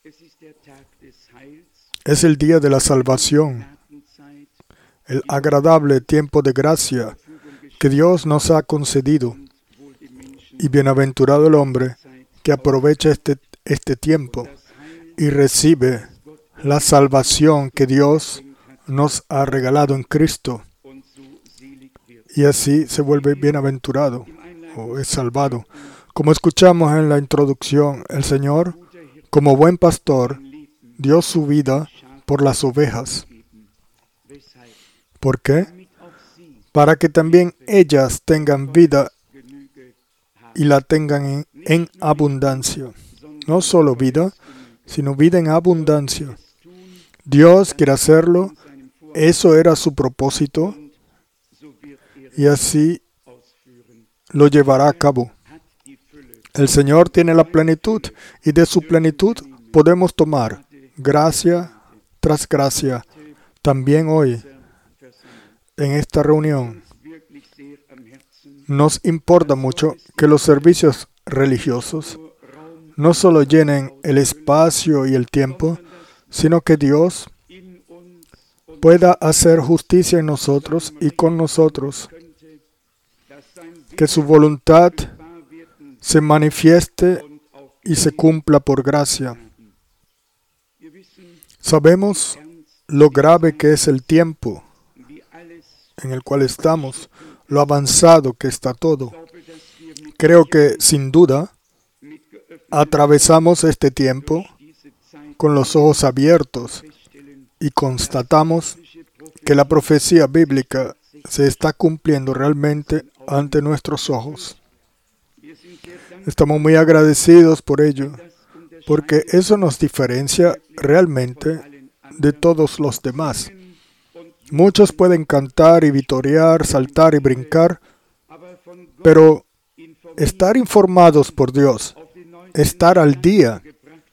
Es el día de la salvación, el agradable tiempo de gracia que Dios nos ha concedido. Y bienaventurado el hombre que aprovecha este tiempo y recibe la salvación que Dios nos ha regalado en Cristo. Y así se vuelve bienaventurado o es salvado. Como escuchamos en la introducción, el Señor, como buen pastor, dio su vida por las ovejas. ¿Por qué? Para que también ellas tengan vida y la tengan en abundancia. No solo vida, sino vida en abundancia. Dios quiere hacerlo, eso era su propósito, y así lo llevará a cabo. El Señor tiene la plenitud, y de su plenitud podemos tomar gracia tras gracia. También hoy, en esta reunión, nos importa mucho que los servicios religiosos no solo llenen el espacio y el tiempo, sino que Dios pueda hacer justicia en nosotros y con nosotros. Que su voluntad se manifieste y se cumpla por gracia. Sabemos lo grave que es el tiempo en el cual estamos, lo avanzado que está todo. Creo que, sin duda, atravesamos este tiempo con los ojos abiertos y constatamos que la profecía bíblica se está cumpliendo realmente ante nuestros ojos. Estamos muy agradecidos por ello, porque eso nos diferencia realmente de todos los demás. Muchos pueden cantar y vitorear, saltar y brincar, pero estar informados por Dios, estar al día,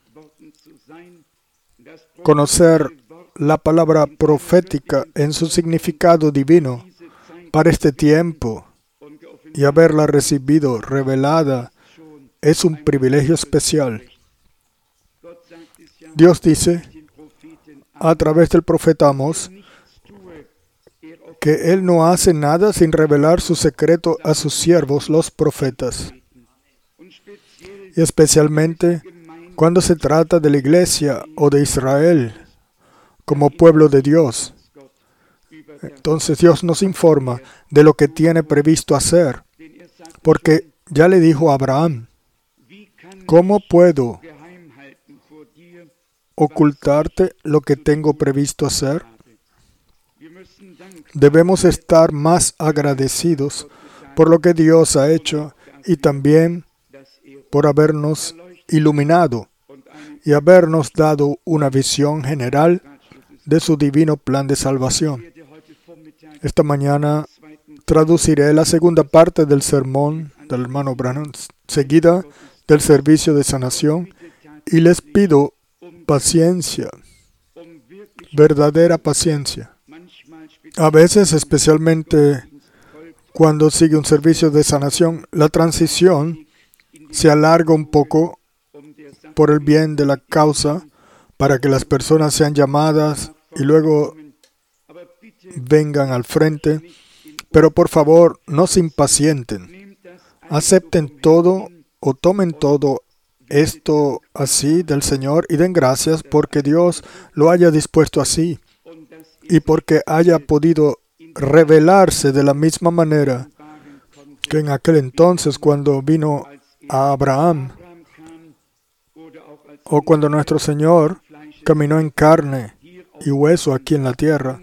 conocer la palabra profética en su significado divino para este tiempo y haberla recibido revelada es un privilegio especial. Dios dice a través del profeta Amós que Él no hace nada sin revelar su secreto a sus siervos, los profetas. Y especialmente cuando se trata de la iglesia o de Israel como pueblo de Dios. Entonces Dios nos informa de lo que tiene previsto hacer, porque ya le dijo a Abraham, ¿cómo puedo ocultarte lo que tengo previsto hacer? Debemos estar más agradecidos por lo que Dios ha hecho y también por habernos iluminado y habernos dado una visión general de su divino plan de salvación. Esta mañana traduciré la segunda parte del sermón del hermano Branham, seguida del servicio de sanación, y les pido paciencia, verdadera paciencia. A veces, especialmente cuando sigue un servicio de sanación, la transición se alarga un poco por el bien de la causa, para que las personas sean llamadas y luego vengan al frente. Pero por favor, no se impacienten. Acepten todo o tomen todo esto así del Señor y den gracias porque Dios lo haya dispuesto así y porque haya podido revelarse de la misma manera que en aquel entonces cuando vino a Abraham o cuando nuestro Señor caminó en carne y hueso aquí en la tierra.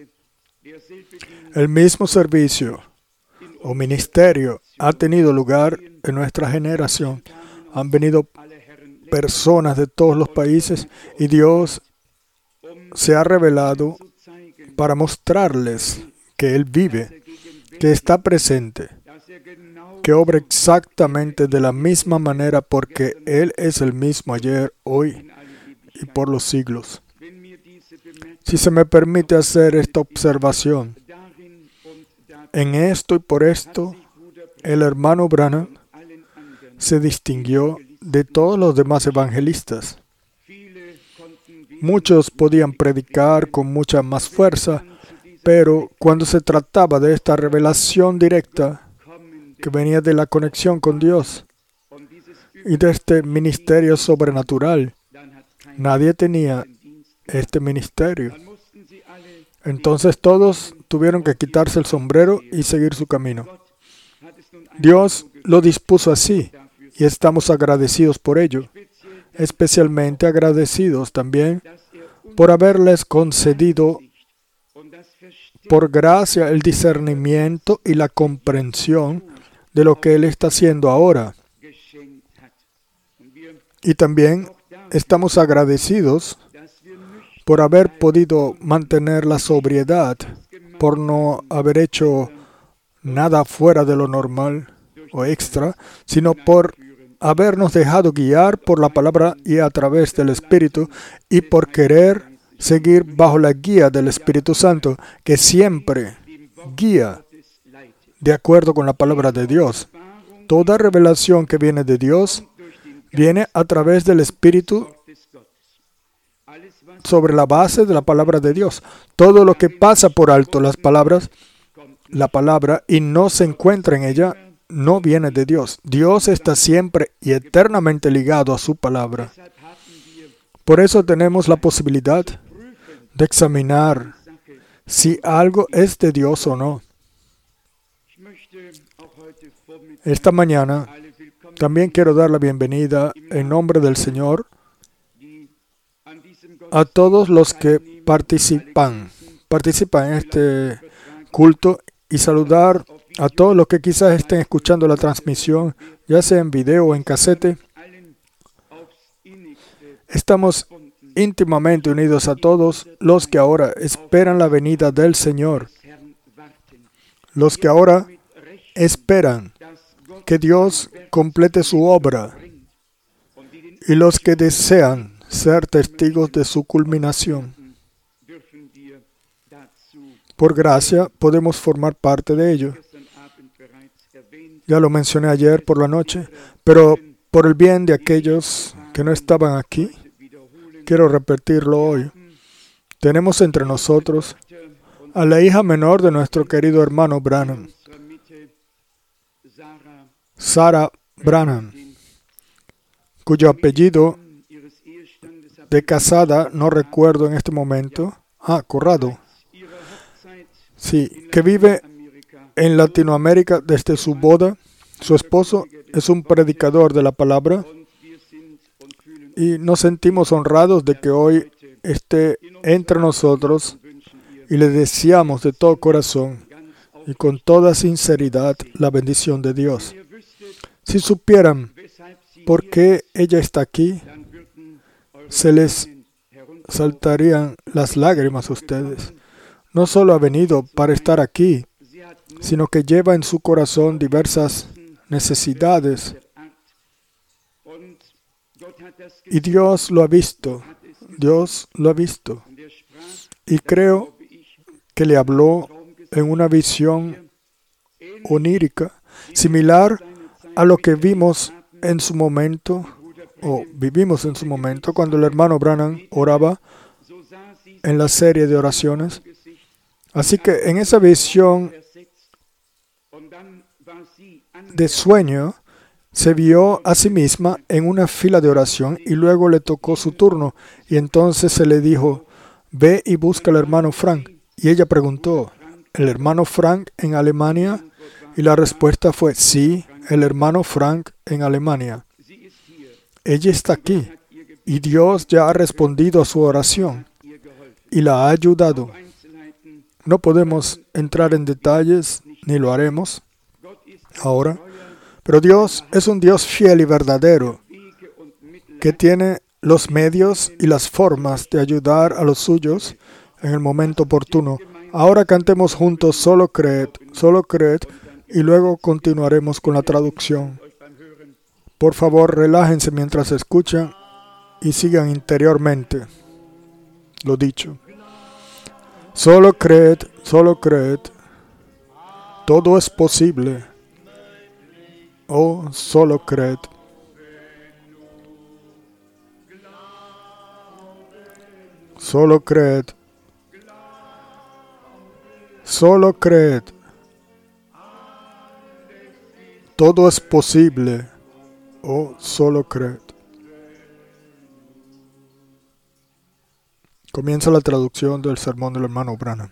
El mismo servicio o ministerio ha tenido lugar en nuestra generación. Han venido personas de todos los países y Dios se ha revelado para mostrarles que Él vive, que está presente, que obra exactamente de la misma manera porque Él es el mismo ayer, hoy y por los siglos. Si se me permite hacer esta observación, en esto y por esto, el hermano Branham se distinguió de todos los demás evangelistas. Muchos podían predicar con mucha más fuerza, pero cuando se trataba de esta revelación directa que venía de la conexión con Dios y de este ministerio sobrenatural, nadie tenía este ministerio. Entonces todos tuvieron que quitarse el sombrero y seguir su camino. Dios lo dispuso así y estamos agradecidos por ello, especialmente agradecidos también por haberles concedido por gracia el discernimiento y la comprensión de lo que Él está haciendo ahora. Y también estamos agradecidos por haber podido mantener la sobriedad, por no haber hecho nada fuera de lo normal o extra, sino por habernos dejado guiar por la palabra y a través del Espíritu y por querer seguir bajo la guía del Espíritu Santo, que siempre guía de acuerdo con la palabra de Dios. Toda revelación que viene de Dios viene a través del Espíritu sobre la base de la palabra de Dios. Todo lo que pasa por alto la palabra y no se encuentra en ella, no viene de Dios. Dios está siempre y eternamente ligado a su palabra. Por eso tenemos la posibilidad de examinar si algo es de Dios o no. Esta mañana también quiero dar la bienvenida en nombre del Señor a todos los que participan en este culto y saludar a todos los que quizás estén escuchando la transmisión, ya sea en video o en casete. Estamos íntimamente unidos a todos los que ahora esperan la venida del Señor, los que ahora esperan que Dios complete su obra y los que desean ser testigos de su culminación. Por gracia podemos formar parte de ello. Ya lo mencioné ayer por la noche, pero por el bien de aquellos que no estaban aquí, quiero repetirlo hoy. Tenemos entre nosotros a la hija menor de nuestro querido hermano Branham, Sarah Branham, cuyo apellido de casada no recuerdo en este momento. Corrado. Sí, que vive en Latinoamérica desde su boda. Su esposo es un predicador de la palabra y nos sentimos honrados de que hoy esté entre nosotros y le deseamos de todo corazón y con toda sinceridad la bendición de Dios. Si supieran por qué ella está aquí, se les saltarían las lágrimas a ustedes. No solo ha venido para estar aquí, sino que lleva en su corazón diversas necesidades. Y Dios lo ha visto. Dios lo ha visto. Y creo que le habló en una visión onírica, similar a lo que vimos en su momento, o vivimos en su momento, cuando el hermano Branham oraba en la serie de oraciones. Así que en esa visión de sueño, se vio a sí misma en una fila de oración y luego le tocó su turno. Y entonces se le dijo, ve y busca al hermano Frank. Y ella preguntó, ¿el hermano Frank en Alemania? Y la respuesta fue, sí, el hermano Frank en Alemania. Ella está aquí y Dios ya ha respondido a su oración y la ha ayudado. No podemos entrar en detalles, ni lo haremos ahora, pero Dios es un Dios fiel y verdadero, que tiene los medios y las formas de ayudar a los suyos en el momento oportuno. Ahora cantemos juntos, solo creed, y luego continuaremos con la traducción. Por favor, relájense mientras escuchan y sigan interiormente lo dicho. Solo creed, todo es posible. Oh, solo creed. Solo creed. Solo creed. Todo es posible. Oh, solo creed. Comienza la traducción del sermón del hermano Branham.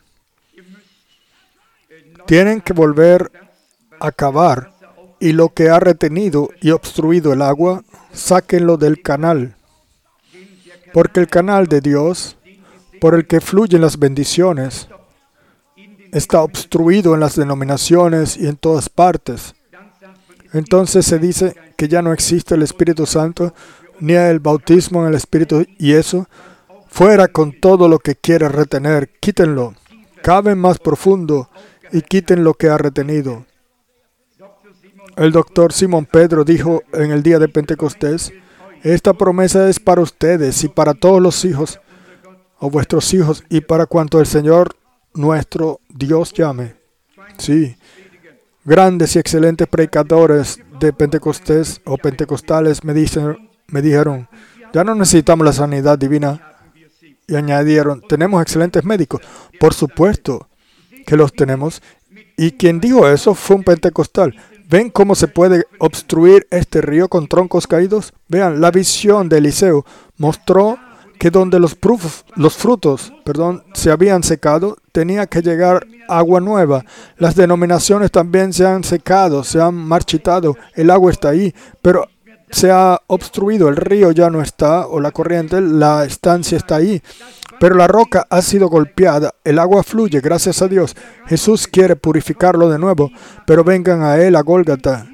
Tienen que volver a cavar, y lo que ha retenido y obstruido el agua, sáquenlo del canal. Porque el canal de Dios, por el que fluyen las bendiciones, está obstruido en las denominaciones y en todas partes. Entonces se dice que ya no existe el Espíritu Santo, ni el bautismo en el Espíritu, y eso, fuera con todo lo que quiere retener, quítenlo. Caben más profundo y quiten lo que ha retenido. El doctor Simón Pedro dijo en el día de Pentecostés: esta promesa es para ustedes y para todos los hijos, o vuestros hijos, y para cuanto el Señor nuestro Dios llame. Sí, grandes y excelentes predicadores de Pentecostés o pentecostales me dijeron: ya no necesitamos la sanidad divina. Y añadieron: tenemos excelentes médicos. Por supuesto que los tenemos. Y quien dijo eso fue un pentecostal. ¿Ven cómo se puede obstruir este río con troncos caídos? Vean, la visión de Eliseo mostró que donde los frutos se habían secado, tenía que llegar agua nueva. Las denominaciones también se han secado, se han marchitado. El agua está ahí, pero se ha obstruido. El río ya no está, o la corriente, la estancia está ahí. Pero la roca ha sido golpeada, el agua fluye, gracias a Dios. Jesús quiere purificarlo de nuevo, pero vengan a Él, a Gólgata.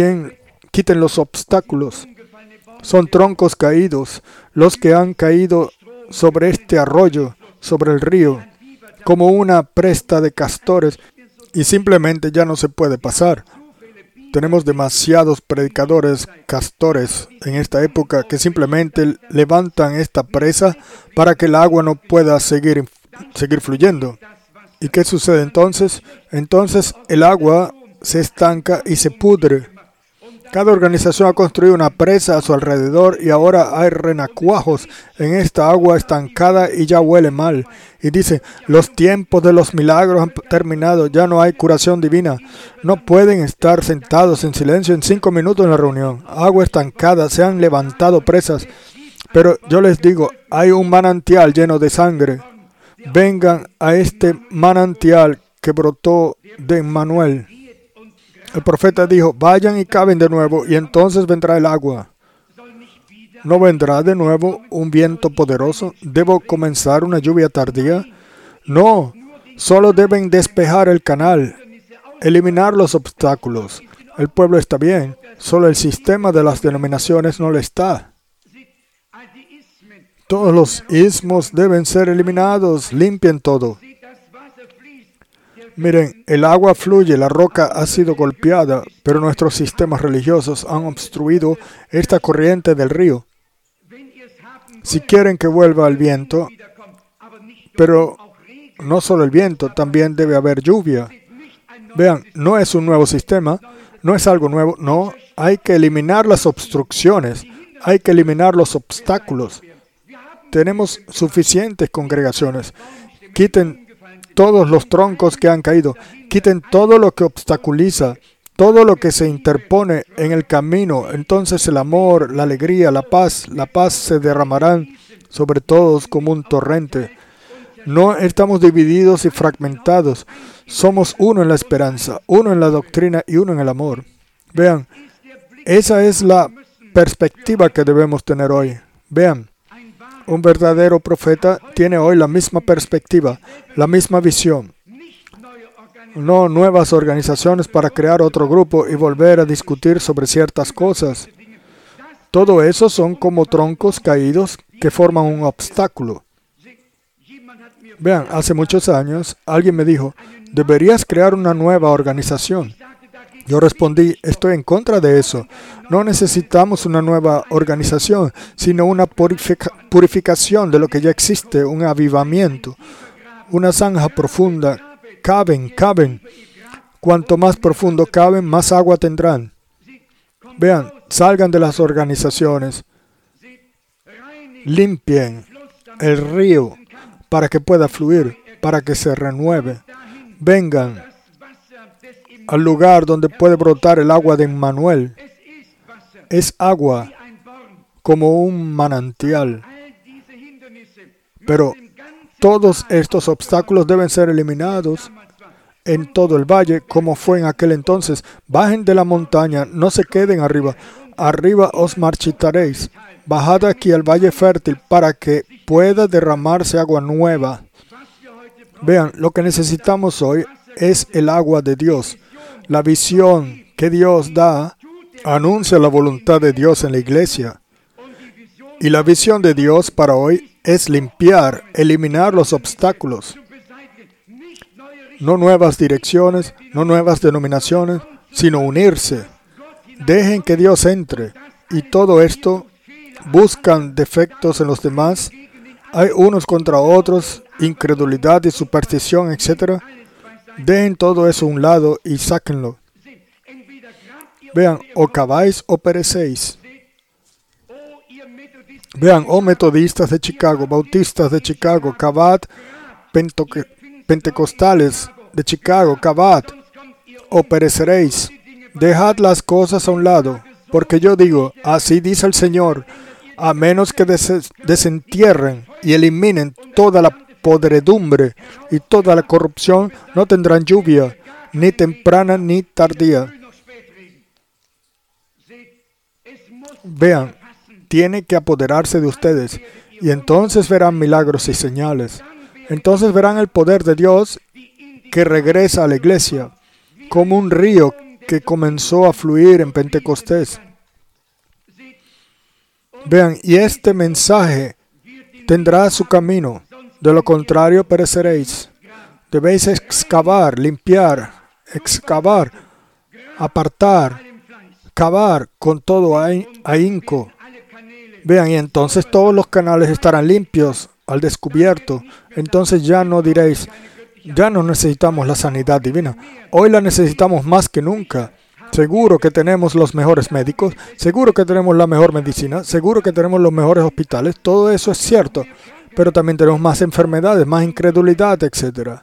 Quiten los obstáculos. Son troncos caídos, los que han caído sobre este arroyo, sobre el río, como una presta de castores, y simplemente ya no se puede pasar. Tenemos demasiados predicadores castores en esta época que simplemente levantan esta presa para que el agua no pueda seguir fluyendo. ¿Y qué sucede entonces? Entonces el agua se estanca y se pudre. Cada organización ha construido una presa a su alrededor y ahora hay renacuajos en esta agua estancada y ya huele mal. Y dice: los tiempos de los milagros han terminado, ya no hay curación divina. No pueden estar sentados en silencio en 5 minutos en la reunión. Agua estancada, se han levantado presas. Pero yo les digo, hay un manantial lleno de sangre. Vengan a este manantial que brotó de Emmanuel. El profeta dijo: vayan y caven de nuevo, y entonces vendrá el agua. ¿No vendrá de nuevo un viento poderoso? ¿Debo comenzar una lluvia tardía? No, solo deben despejar el canal, eliminar los obstáculos. El pueblo está bien, solo el sistema de las denominaciones no lo está. Todos los ismos deben ser eliminados, limpien todo. Miren, el agua fluye, la roca ha sido golpeada, pero nuestros sistemas religiosos han obstruido esta corriente del río. Si quieren que vuelva el viento, pero no solo el viento, también debe haber lluvia. Vean, no es un nuevo sistema, no es algo nuevo, no, hay que eliminar las obstrucciones, hay que eliminar los obstáculos. Tenemos suficientes congregaciones. Quiten todos los troncos que han caído. Quiten todo lo que obstaculiza, todo lo que se interpone en el camino. Entonces el amor, la alegría, la paz se derramarán sobre todos como un torrente. No estamos divididos y fragmentados. Somos uno en la esperanza, uno en la doctrina y uno en el amor. Vean, esa es la perspectiva que debemos tener hoy. Vean. Un verdadero profeta tiene hoy la misma perspectiva, la misma visión. No nuevas organizaciones para crear otro grupo y volver a discutir sobre ciertas cosas. Todo eso son como troncos caídos que forman un obstáculo. Vean, hace muchos años alguien me dijo: deberías crear una nueva organización. Yo respondí: estoy en contra de eso. No necesitamos una nueva organización, sino una purificación de lo que ya existe, un avivamiento, una zanja profunda. Caben. Cuanto más profundo caben, más agua tendrán. Vean, salgan de las organizaciones. Limpien. el río para que pueda fluir, para que se renueve. Vengan al lugar donde puede brotar el agua de Emmanuel. Es agua como un manantial. Pero todos estos obstáculos deben ser eliminados en todo el valle, como fue en aquel entonces. Bajen de la montaña, no se queden arriba. Arriba os marchitaréis. Bajad aquí al valle fértil para que pueda derramarse agua nueva. Vean, lo que necesitamos hoy es el agua de Dios. La visión que Dios da anuncia la voluntad de Dios en la iglesia. Y la visión de Dios para hoy es limpiar, eliminar los obstáculos. No nuevas direcciones, no nuevas denominaciones, sino unirse. Dejen que Dios entre. Y todo esto buscan defectos en los demás. Hay unos contra otros, incredulidad y superstición, etc. Dejen todo eso a un lado y sáquenlo. Vean, o caváis o perecéis. Vean, oh metodistas de Chicago, bautistas de Chicago, cavad, pentecostales de Chicago, cavad, o pereceréis. Dejad las cosas a un lado, porque yo digo, así dice el Señor, a menos que desentierren y eliminen toda la podredumbre y toda la corrupción, no tendrán lluvia, ni temprana ni tardía. Vean, tiene que apoderarse de ustedes, y entonces verán milagros y señales. Entonces verán el poder de Dios que regresa a la iglesia, como un río que comenzó a fluir en Pentecostés. Vean, y este mensaje tendrá su camino, de lo contrario pereceréis. Debéis excavar, limpiar, excavar, apartar, cavar con todo ahínco. Vean, y entonces todos los canales estarán limpios, al descubierto. Entonces ya no diréis, ya no necesitamos la sanidad divina. Hoy la necesitamos más que nunca. Seguro que tenemos los mejores médicos, seguro que tenemos la mejor medicina, seguro que tenemos los mejores hospitales. Todo eso es cierto, pero también tenemos más enfermedades, más incredulidad, etc.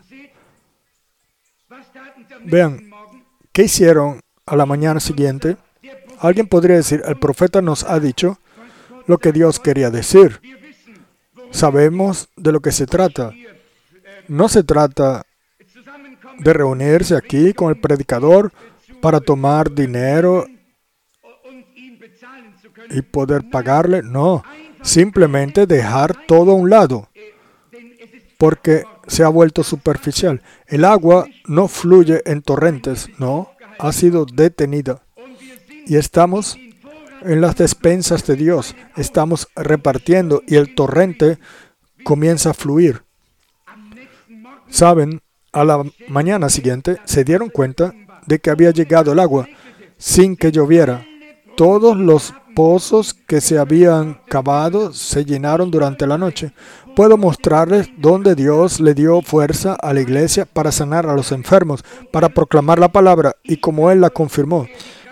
Vean, ¿qué hicieron a la mañana siguiente? Alguien podría decir, el profeta nos ha dicho lo que Dios quería decir. Sabemos de lo que se trata. No se trata de reunirse aquí con el predicador para tomar dinero y poder pagarle. No, simplemente dejar todo a un lado, porque se ha vuelto superficial. El agua no fluye en torrentes, no, ha sido detenida. Y estamos en las despensas de Dios, estamos repartiendo y el torrente comienza a fluir. Saben, a la mañana siguiente se dieron cuenta de que había llegado el agua sin que lloviera. Todos los pozos que se habían cavado se llenaron durante la noche. Puedo mostrarles dónde Dios le dio fuerza a la iglesia para sanar a los enfermos, para proclamar la palabra y como Él la confirmó.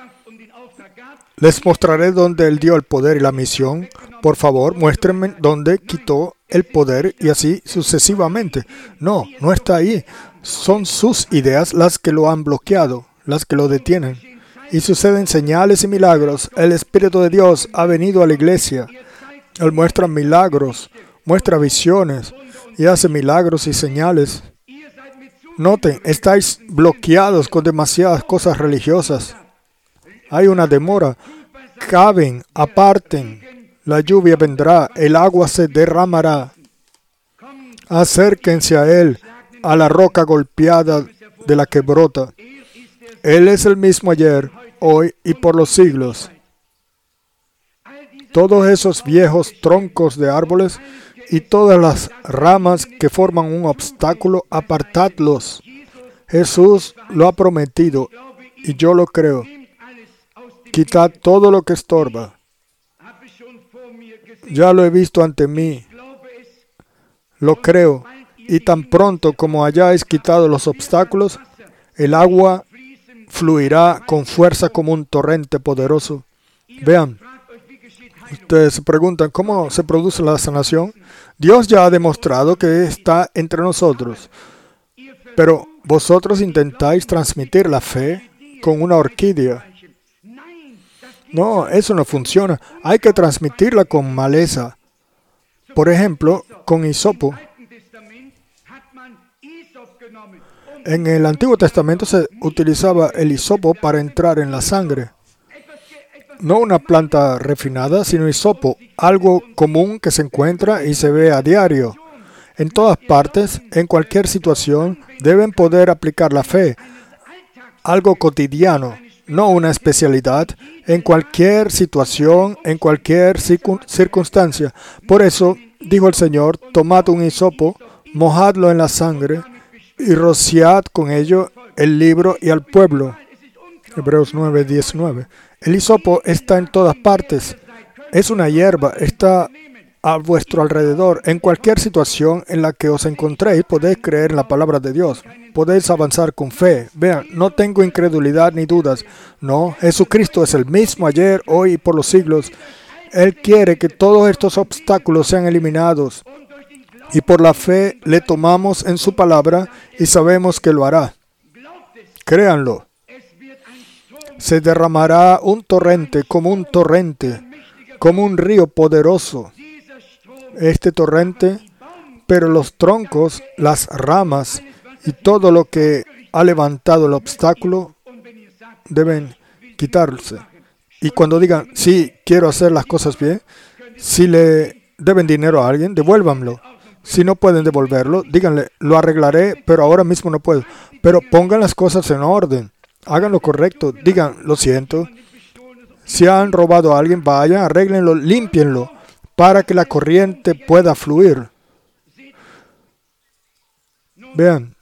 Les mostraré dónde Él dio el poder y la misión. Por favor, muéstrenme dónde quitó el poder y así sucesivamente. No, no está ahí. Son sus ideas las que lo han bloqueado, las que lo detienen. Y suceden señales y milagros. El Espíritu de Dios ha venido a la iglesia. Él muestra milagros, muestra visiones y hace milagros y señales. Noten, estáis bloqueados con demasiadas cosas religiosas. Hay una demora. Caben, aparten. La lluvia vendrá, el agua se derramará. Acérquense a Él, a la roca golpeada de la que brota. Él es el mismo ayer, hoy y por los siglos. Todos esos viejos troncos de árboles y todas las ramas que forman un obstáculo, apartadlos. Jesús lo ha prometido y yo lo creo. Quitad todo lo que estorba. Ya lo he visto ante mí. Lo creo. Y tan pronto como hayáis quitado los obstáculos, el agua fluirá con fuerza como un torrente poderoso. Vean, Ustedes se preguntan, ¿cómo se produce la sanación? Dios ya ha demostrado que está entre nosotros. Pero vosotros intentáis transmitir la fe con una orquídea. No, eso no funciona. Hay que transmitirla con maleza. Por ejemplo, con hisopo. En el Antiguo Testamento se utilizaba el hisopo para entrar en la sangre. No una planta refinada, sino hisopo, algo común que se encuentra y se ve a diario. En todas partes, en cualquier situación, deben poder aplicar la fe. Algo cotidiano, no una especialidad, en cualquier situación, en cualquier circunstancia. Por eso, dijo el Señor, tomad un hisopo, mojadlo en la sangre y rociad con ello el libro y al pueblo. Hebreos 9:19. El hisopo está en todas partes. Es una hierba, está a vuestro alrededor. En cualquier situación en la que os encontréis, podéis creer en la palabra de Dios. Podéis avanzar con fe. Vean, no tengo incredulidad ni dudas. No, Jesucristo es el mismo ayer, hoy y por los siglos. Él quiere que todos estos obstáculos sean eliminados. Y por la fe le tomamos en su palabra y sabemos que lo hará. Créanlo. Se derramará un torrente, como un río poderoso. Este torrente, pero los troncos, las ramas y todo lo que ha levantado el obstáculo deben quitarse. Y cuando digan, sí, quiero hacer las cosas bien, si le deben dinero a alguien, devuélvanlo. Si no pueden devolverlo, díganle, lo arreglaré, pero ahora mismo no puedo. Pero pongan las cosas en orden. Hagan lo correcto. Digan, lo siento. Si han robado a alguien, vayan, arréglenlo, límpienlo, para que la corriente pueda fluir. Vean.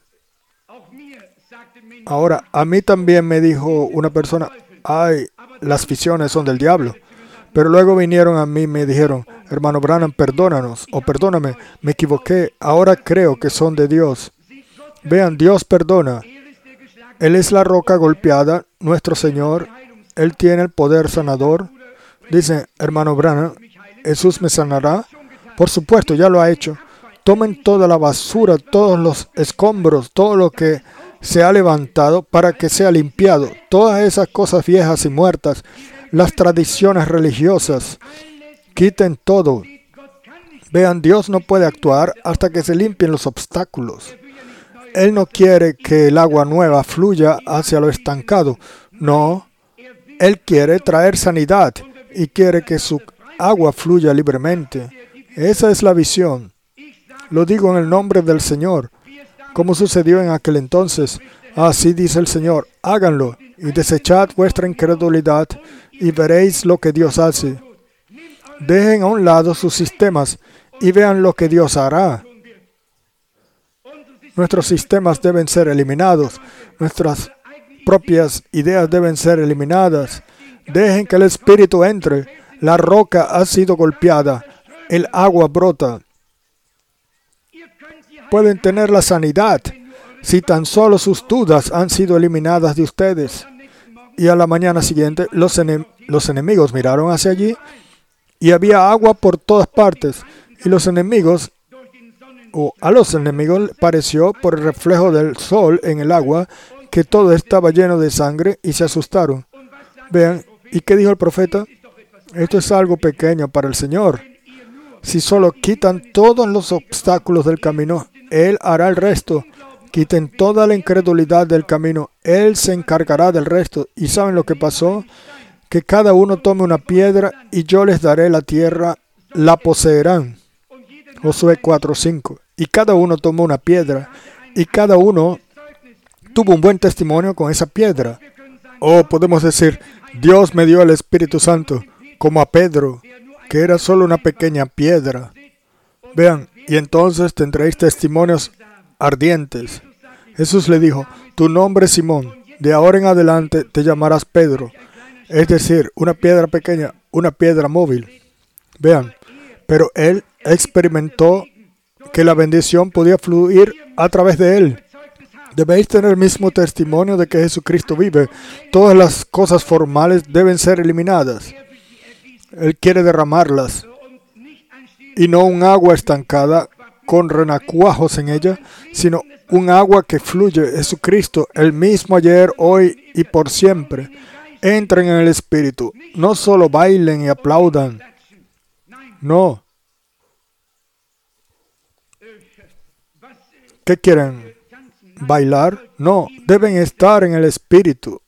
Ahora, a mí también me dijo una persona, ay, las visiones son del diablo. Pero luego vinieron a mí y me dijeron, hermano Branham, perdónanos, o perdóname, me equivoqué, ahora creo que son de Dios. Vean, Dios perdona. Él es la roca golpeada, nuestro Señor. Él tiene el poder sanador. Dice, hermano Branham, ¿Jesús me sanará? Por supuesto, ya lo ha hecho. Tomen toda la basura, todos los escombros, todo lo que se ha levantado para que sea limpiado. Todas esas cosas viejas y muertas, las tradiciones religiosas, quiten todo. Vean, Dios no puede actuar hasta que se limpien los obstáculos. Él no quiere que el agua nueva fluya hacia lo estancado. No, Él quiere traer sanidad y quiere que su agua fluya libremente. Esa es la visión. Lo digo en el nombre del Señor. Como sucedió en aquel entonces, así dice el Señor, háganlo y desechad vuestra incredulidad y veréis lo que Dios hace. Dejen a un lado sus sistemas y vean lo que Dios hará. Nuestros sistemas deben ser eliminados. Nuestras propias ideas deben ser eliminadas. Dejen que el Espíritu entre. La roca ha sido golpeada. El agua brota. Pueden tener la sanidad si tan solo sus dudas han sido eliminadas de ustedes. Y a la mañana siguiente, los enemigos miraron hacia allí y había agua por todas partes. Y los enemigos, o a los enemigos, pareció por el reflejo del sol en el agua que todo estaba lleno de sangre y se asustaron. Vean, ¿y qué dijo el profeta? Esto es algo pequeño para el Señor. Si solo quitan todos los obstáculos del camino, Él hará el resto. Quiten toda la incredulidad del camino, Él se encargará del resto. ¿Y saben lo que pasó? Que cada uno tome una piedra y yo les daré la tierra, la poseerán. Josué 4:5. Y cada uno tomó una piedra y cada uno tuvo un buen testimonio con esa piedra. O podemos decir, Dios me dio el Espíritu Santo, como a Pedro, que era solo una pequeña piedra. Vean, y entonces tendréis testimonios ardientes. Jesús le dijo, tu nombre es Simón, de ahora en adelante te llamarás Pedro. Es decir, una piedra pequeña, una piedra móvil. Vean, pero él experimentó que la bendición podía fluir a través de él. Debéis tener el mismo testimonio de que Jesucristo vive. Todas las cosas formales deben ser eliminadas. Él quiere derramarlas. Y no un agua estancada con renacuajos en ella, sino un agua que fluye. Jesucristo, el mismo ayer, hoy y por siempre. Entren en el Espíritu. No solo bailen y aplaudan. No. ¿Qué quieren? ¿Bailar? No. Deben estar en el Espíritu.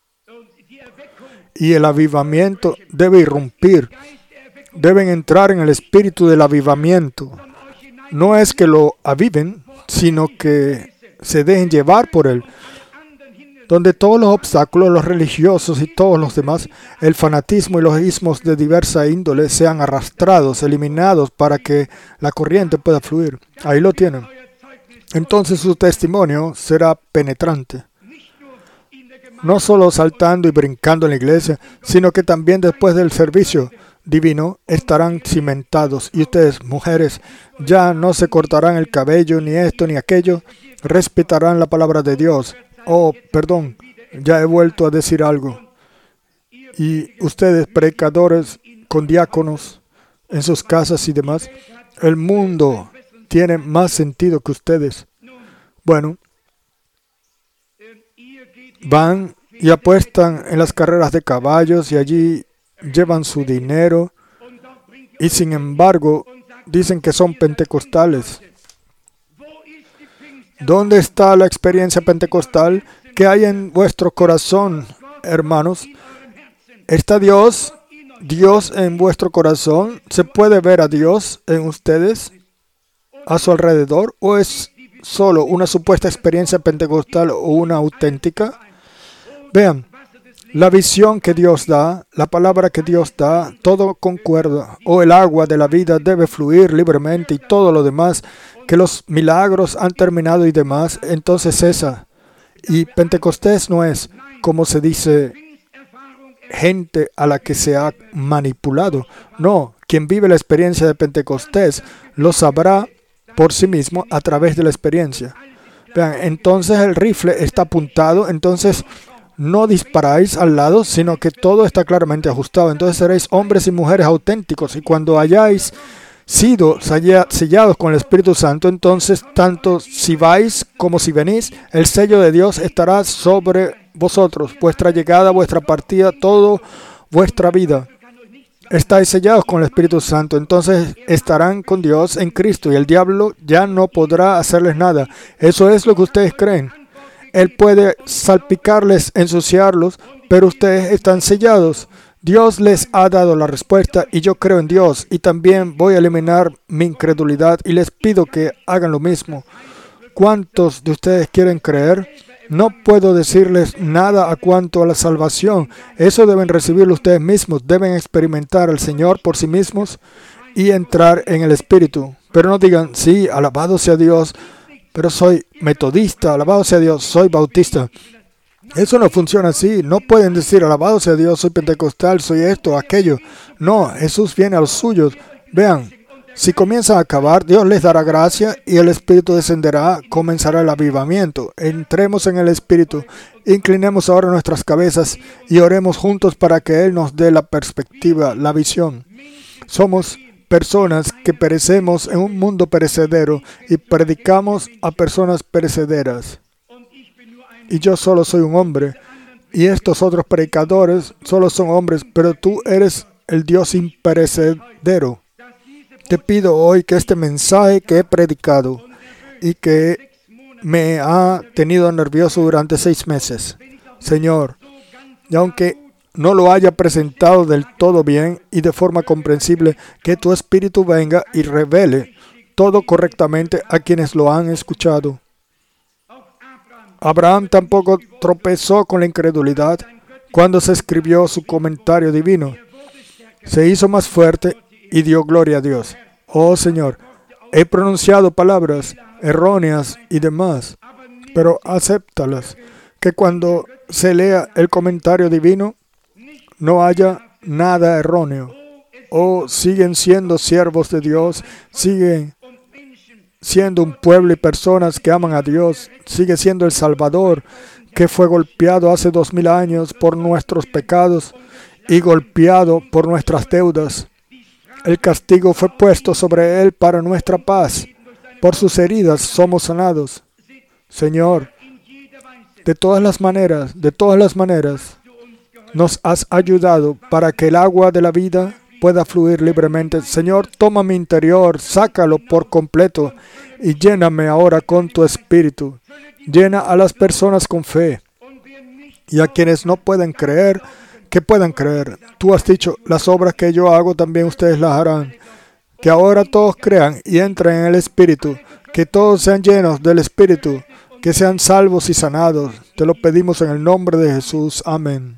Y el avivamiento debe irrumpir. Deben entrar en el espíritu del avivamiento. No es que lo aviven, sino que se dejen llevar por él. Donde todos los obstáculos, los religiosos y todos los demás, el fanatismo y los ismos de diversa índole sean arrastrados, eliminados para que la corriente pueda fluir. Ahí lo tienen. Entonces su testimonio será penetrante. No solo saltando y brincando en la iglesia, sino que también después del servicio divino estarán cimentados. Y ustedes, mujeres, ya no se cortarán el cabello, ni esto ni aquello. Respetarán la palabra de Dios. Oh, perdón, ya he vuelto a decir algo. Y ustedes, predicadores con diáconos en sus casas y demás, el mundo tiene más sentido que ustedes. Bueno, van y apuestan en las carreras de caballos y allí llevan su dinero y sin embargo dicen que son pentecostales. ¿Dónde está la experiencia pentecostal que hay en vuestro corazón, hermanos? ¿Está Dios en vuestro corazón? ¿Se puede ver a Dios en ustedes, a su alrededor? ¿O es solo una supuesta experiencia pentecostal o una auténtica? Vean, la visión que Dios da, la palabra que Dios da, todo concuerda. O el agua de la vida debe fluir libremente y todo lo demás, que los milagros han terminado y demás, entonces cesa. Y Pentecostés no es, como se dice, gente a la que se ha manipulado. No, quien vive la experiencia de Pentecostés lo sabrá por sí mismo a través de la experiencia. Vean, entonces el rifle está apuntado, entonces no disparáis al lado, sino que todo está claramente ajustado. Entonces seréis hombres y mujeres auténticos. Y cuando hayáis sido sellados con el Espíritu Santo, entonces tanto si vais como si venís, el sello de Dios estará sobre vosotros. Vuestra llegada, vuestra partida, todo vuestra vida. Estáis sellados con el Espíritu Santo, entonces estarán con Dios en Cristo y el diablo ya no podrá hacerles nada. Eso es lo que ustedes creen. Él puede salpicarles, ensuciarlos, pero ustedes están sellados. Dios les ha dado la respuesta y yo creo en Dios y también voy a eliminar mi incredulidad y les pido que hagan lo mismo. ¿Cuántos de ustedes quieren creer? No puedo decirles nada a cuanto a la salvación. Eso deben recibirlo ustedes mismos. Deben experimentar al Señor por sí mismos y entrar en el Espíritu. Pero no digan, sí, alabado sea Dios, pero soy metodista, alabado sea Dios, soy bautista. Eso no funciona así. No pueden decir, alabado sea Dios, soy pentecostal, soy esto, aquello. No, Jesús viene a los suyos. Vean, si comienzan a acabar, Dios les dará gracia y el Espíritu descenderá, comenzará el avivamiento. Entremos en el Espíritu, inclinemos ahora nuestras cabezas y oremos juntos para que Él nos dé la perspectiva, la visión. Somos personas que perecemos en un mundo perecedero y predicamos a personas perecederas. Y yo solo soy un hombre, y estos otros predicadores solo son hombres, pero tú eres el Dios imperecedero. Te pido hoy que este mensaje que he predicado y que me ha tenido nervioso durante 6 meses, Señor, y aunque no lo haya presentado del todo bien y de forma comprensible, que tu Espíritu venga y revele todo correctamente a quienes lo han escuchado. Abraham tampoco tropezó con la incredulidad cuando se escribió su comentario divino. Se hizo más fuerte y dio gloria a Dios. Oh Señor, he pronunciado palabras erróneas y demás, pero acéptalas, que cuando se lea el comentario divino no haya nada erróneo. Oh, siguen siendo siervos de Dios, siguen siendo un pueblo y personas que aman a Dios, sigue siendo el Salvador que fue golpeado hace 2000 años por nuestros pecados y golpeado por nuestras deudas. El castigo fue puesto sobre Él para nuestra paz. Por sus heridas somos sanados. Señor, de todas las maneras, nos has ayudado para que el agua de la vida pueda fluir libremente. Señor, toma mi interior, sácalo por completo y lléname ahora con tu Espíritu. Llena a las personas con fe y a quienes no pueden creer, que puedan creer. Tú has dicho, las obras que yo hago también ustedes las harán. Que ahora todos crean y entren en el Espíritu. Que todos sean llenos del Espíritu. Que sean salvos y sanados. Te lo pedimos en el nombre de Jesús. Amén.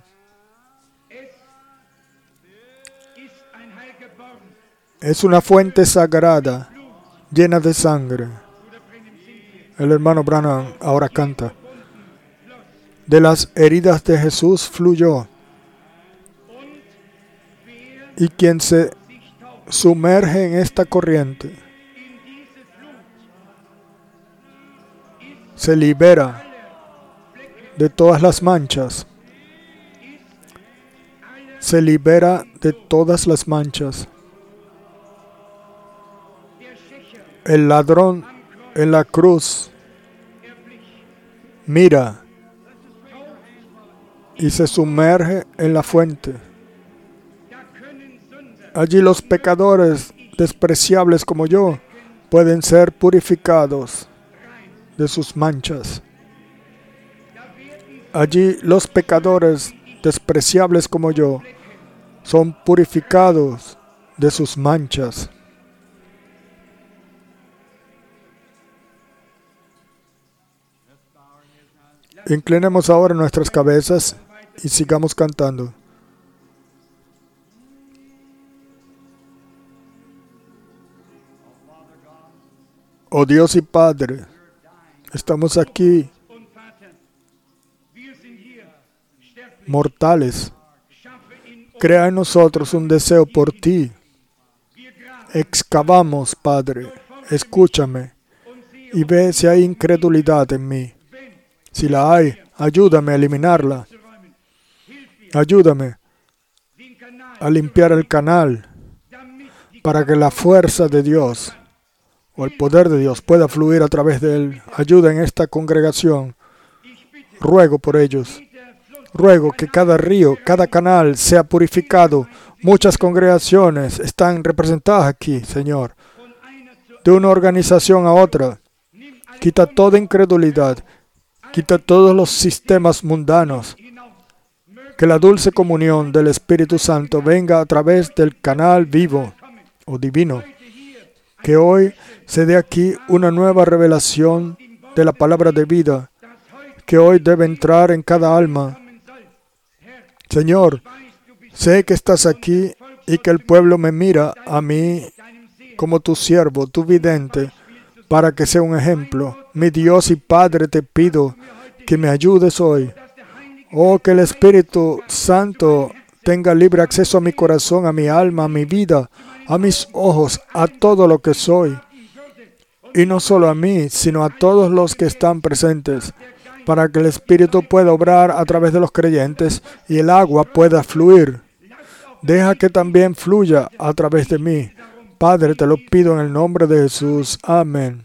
Es una fuente sagrada, llena de sangre. El hermano Branham ahora canta. De las heridas de Jesús fluyó. Y quien se sumerge en esta corriente se libera de todas las manchas. Se libera de todas las manchas. El ladrón en la cruz mira y se sumerge en la fuente. Allí los pecadores despreciables como yo pueden ser purificados de sus manchas. Allí los pecadores despreciables como yo son purificados de sus manchas. Inclinemos ahora nuestras cabezas y sigamos cantando. Oh Dios y Padre, estamos aquí, mortales. Crea en nosotros un deseo por ti. Excavamos, Padre, escúchame y ve si hay incredulidad en mí. Si la hay, ayúdame a eliminarla. Ayúdame a limpiar el canal para que la fuerza de Dios o el poder de Dios pueda fluir a través de él. Ayuda en esta congregación. Ruego por ellos. Ruego que cada río, cada canal sea purificado. Muchas congregaciones están representadas aquí, Señor. De una organización a otra. Quita toda incredulidad. Quita todos los sistemas mundanos. Que la dulce comunión del Espíritu Santo venga a través del canal vivo o divino. Que hoy se dé aquí una nueva revelación de la palabra de vida, que hoy debe entrar en cada alma. Señor, sé que estás aquí y que el pueblo me mira a mí como tu siervo, tu vidente, para que sea un ejemplo. Mi Dios y Padre, te pido que me ayudes hoy. Oh, que el Espíritu Santo tenga libre acceso a mi corazón, a mi alma, a mi vida, a mis ojos, a todo lo que soy. Y no solo a mí, sino a todos los que están presentes, para que el Espíritu pueda obrar a través de los creyentes y el agua pueda fluir. Deja que también fluya a través de mí. Padre, te lo pido en el nombre de Jesús. Amén.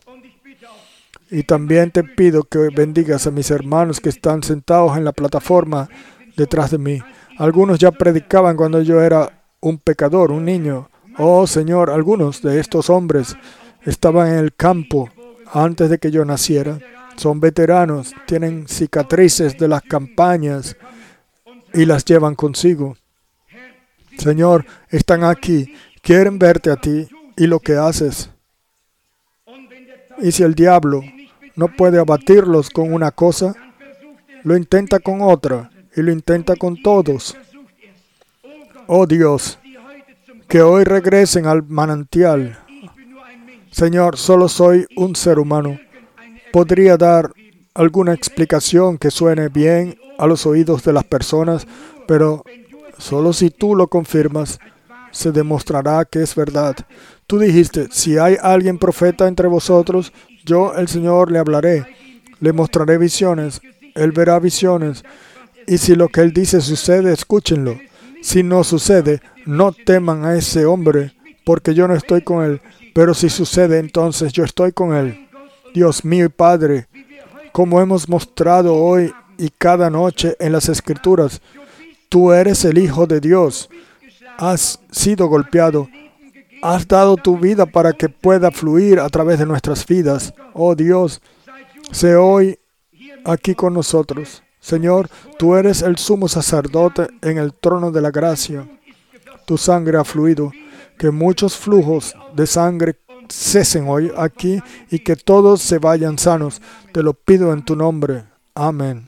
Y también te pido que bendigas a mis hermanos que están sentados en la plataforma detrás de mí. Algunos ya predicaban cuando yo era un pecador, un niño. Oh Señor, algunos de estos hombres estaban en el campo antes de que yo naciera. Son veteranos, tienen cicatrices de las campañas y las llevan consigo. Señor, están aquí, quieren verte a ti y lo que haces. Y si el diablo no puede abatirlos con una cosa, lo intenta con otra y lo intenta con todos. Oh Dios, que hoy regresen al manantial. Señor, solo soy un ser humano. Podría dar alguna explicación que suene bien a los oídos de las personas, pero solo si tú lo confirmas, se demostrará que es verdad. Tú dijiste, si hay alguien profeta entre vosotros, yo, el Señor, le hablaré, le mostraré visiones, él verá visiones, y si lo que él dice sucede, escúchenlo. Si no sucede, no teman a ese hombre, porque yo no estoy con él. Pero si sucede, entonces yo estoy con él. Dios mío y Padre, como hemos mostrado hoy y cada noche en las Escrituras, tú eres el Hijo de Dios. Has sido golpeado. Has dado tu vida para que pueda fluir a través de nuestras vidas. Oh Dios, sé hoy aquí con nosotros. Señor, tú eres el sumo sacerdote en el trono de la gracia. Tu sangre ha fluido. Que muchos flujos de sangre cesen hoy aquí y que todos se vayan sanos. Te lo pido en tu nombre. Amén.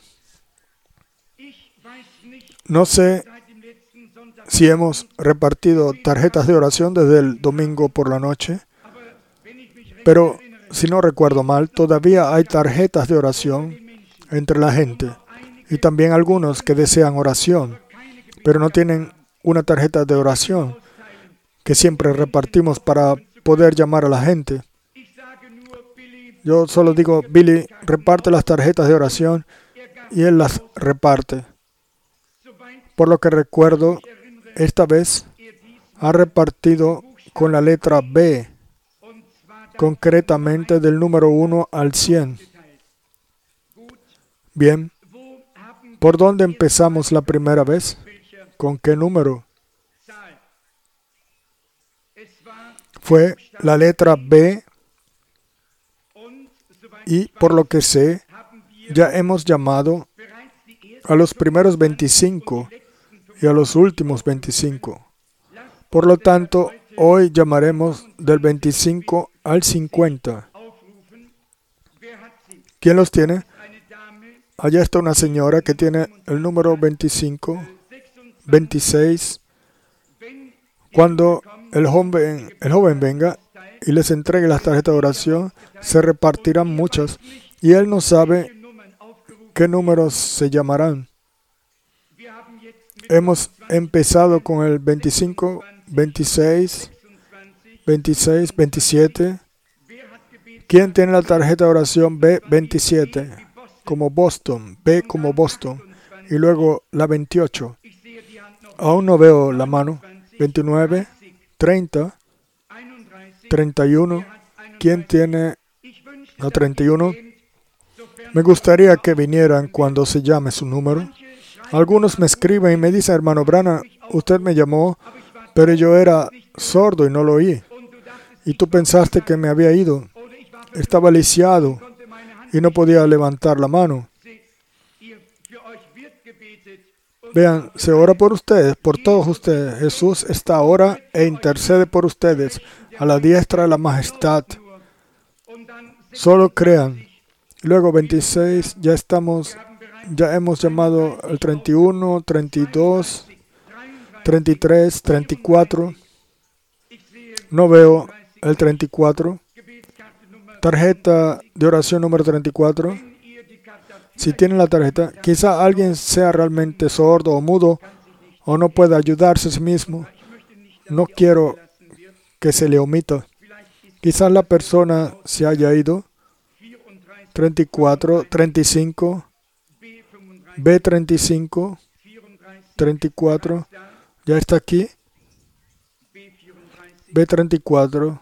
No sé si hemos repartido tarjetas de oración desde el domingo por la noche, pero si no recuerdo mal, todavía hay tarjetas de oración entre la gente y también algunos que desean oración, pero no tienen una tarjeta de oración que siempre repartimos para poder llamar a la gente. Yo solo digo, Billy, reparte las tarjetas de oración y él las reparte. Por lo que recuerdo, esta vez ha repartido con la letra B, concretamente del número 1 al 100. Bien, ¿por dónde empezamos la primera vez? ¿Con qué número? Fue la letra B y, por lo que sé, ya hemos llamado a los primeros 25 y a los últimos 25. Por lo tanto, hoy llamaremos del 25 al 50. ¿Quién los tiene? Allá está una señora que tiene el número 25, 26. Cuando el joven venga y les entregue las tarjetas de oración, se repartirán muchas y él no sabe qué números se llamarán. Hemos empezado con el 25, 26, 26, 27. ¿Quién tiene la tarjeta de oración B27? Como Boston, B como Boston. Y luego la 28. Aún no veo la mano. 29, 30, 31. ¿Quién tiene la 31? Me gustaría que vinieran cuando se llame su número. Algunos me escriben y me dicen, hermano Branham, usted me llamó, pero yo era sordo y no lo oí. Y tú pensaste que me había ido. Estaba lisiado y no podía levantar la mano. Vean, se ora por ustedes, por todos ustedes. Jesús está ahora e intercede por ustedes a la diestra de la majestad. Solo crean. Luego 26, ya hemos llamado el 31, 32, 33, 34. No veo el 34. Tarjeta de oración número 34. Si tienen la tarjeta, quizá alguien sea realmente sordo o mudo o no pueda ayudarse a sí mismo. No quiero que se le omita. Quizás la persona se haya ido. 34, 35, B35, 34, ya está aquí. B34,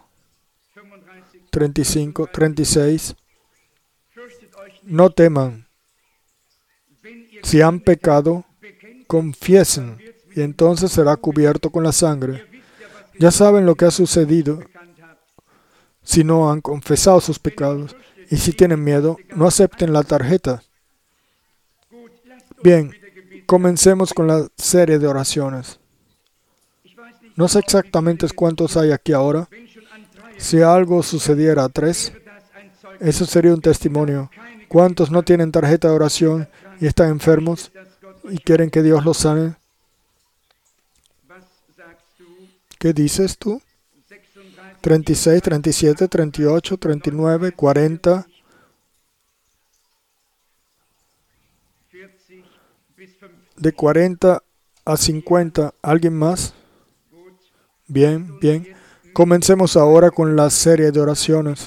35, 36. No teman. Si han pecado, confiesen, y entonces será cubierto con la sangre. Ya saben lo que ha sucedido si no han confesado sus pecados. Y si tienen miedo, no acepten la tarjeta. Bien, comencemos con la serie de oraciones. No sé exactamente cuántos hay aquí ahora. Si algo sucediera a 3, eso sería un testimonio. ¿Cuántos no tienen tarjeta de oración y están enfermos y quieren que Dios los sane? ¿Qué dices tú? 36, 37, 38, 39, 40. De 40 a 50. ¿Alguien más? Bien, bien. Comencemos ahora con la serie de oraciones.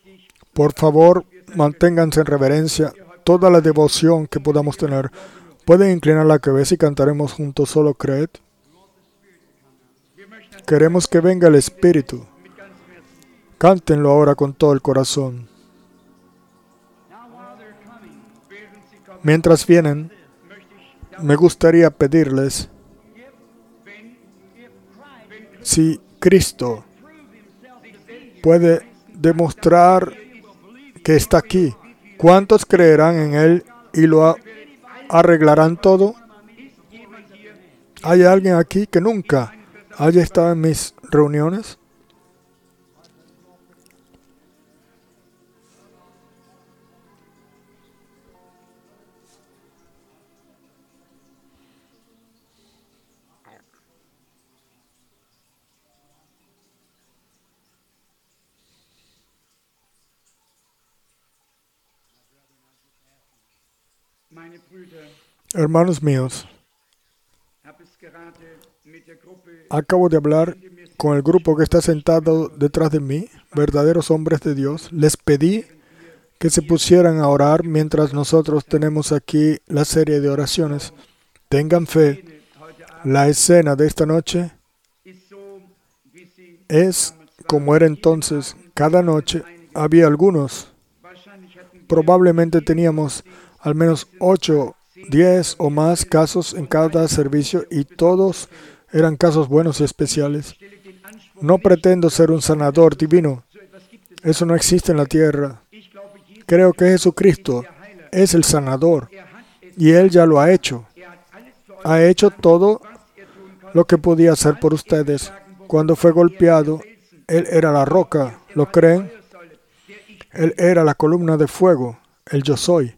Por favor, manténganse en reverencia. Toda la devoción que podamos tener. Pueden inclinar la cabeza y cantaremos juntos Solo Creed. Queremos que venga el Espíritu. Cántenlo ahora con todo el corazón. Mientras vienen, me gustaría pedirles, si Cristo puede demostrar que está aquí, ¿cuántos creerán en Él y lo arreglarán todo? ¿Hay alguien aquí que nunca haya estado en mis reuniones? Hermanos míos, acabo de hablar con el grupo que está sentado detrás de mí, verdaderos hombres de Dios. Les pedí que se pusieran a orar mientras nosotros tenemos aquí la serie de oraciones. Tengan fe. La escena de esta noche es como era entonces. Cada noche había algunos. Probablemente teníamos al menos 8, 10 o más casos en cada servicio y todos eran casos buenos y especiales. No pretendo ser un sanador divino. Eso no existe en la tierra. Creo que Jesucristo es el sanador y Él ya lo ha hecho. Ha hecho todo lo que podía hacer por ustedes. Cuando fue golpeado, Él era la roca. ¿Lo creen? Él era la columna de fuego, el yo soy.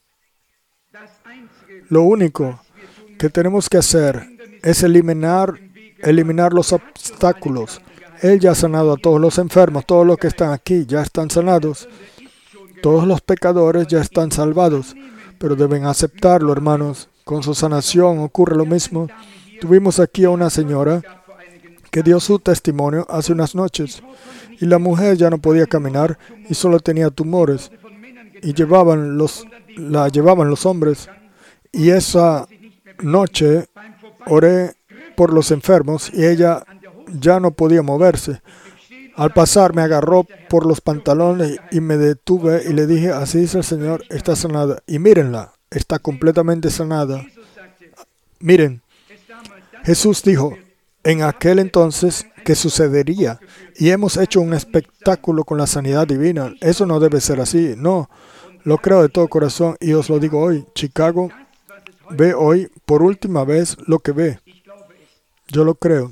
Lo único que tenemos que hacer es eliminar los obstáculos. Él ya ha sanado a todos los enfermos, todos los que están aquí ya están sanados. Todos los pecadores ya están salvados, pero deben aceptarlo, hermanos. Con su sanación ocurre lo mismo. Tuvimos aquí a una señora que dio su testimonio hace unas noches, y la mujer ya no podía caminar y solo tenía tumores, y la llevaban los hombres. Y esa noche oré por los enfermos y ella ya no podía moverse. Al pasar me agarró por los pantalones y me detuve y le dije, así dice el Señor, está sanada. Y mírenla, está completamente sanada. Miren, Jesús dijo en aquel entonces que sucedería y hemos hecho un espectáculo con la sanidad divina. Eso no debe ser así, no. Lo creo de todo corazón y os lo digo hoy. Chicago ve hoy por última vez lo que ve. Yo lo creo.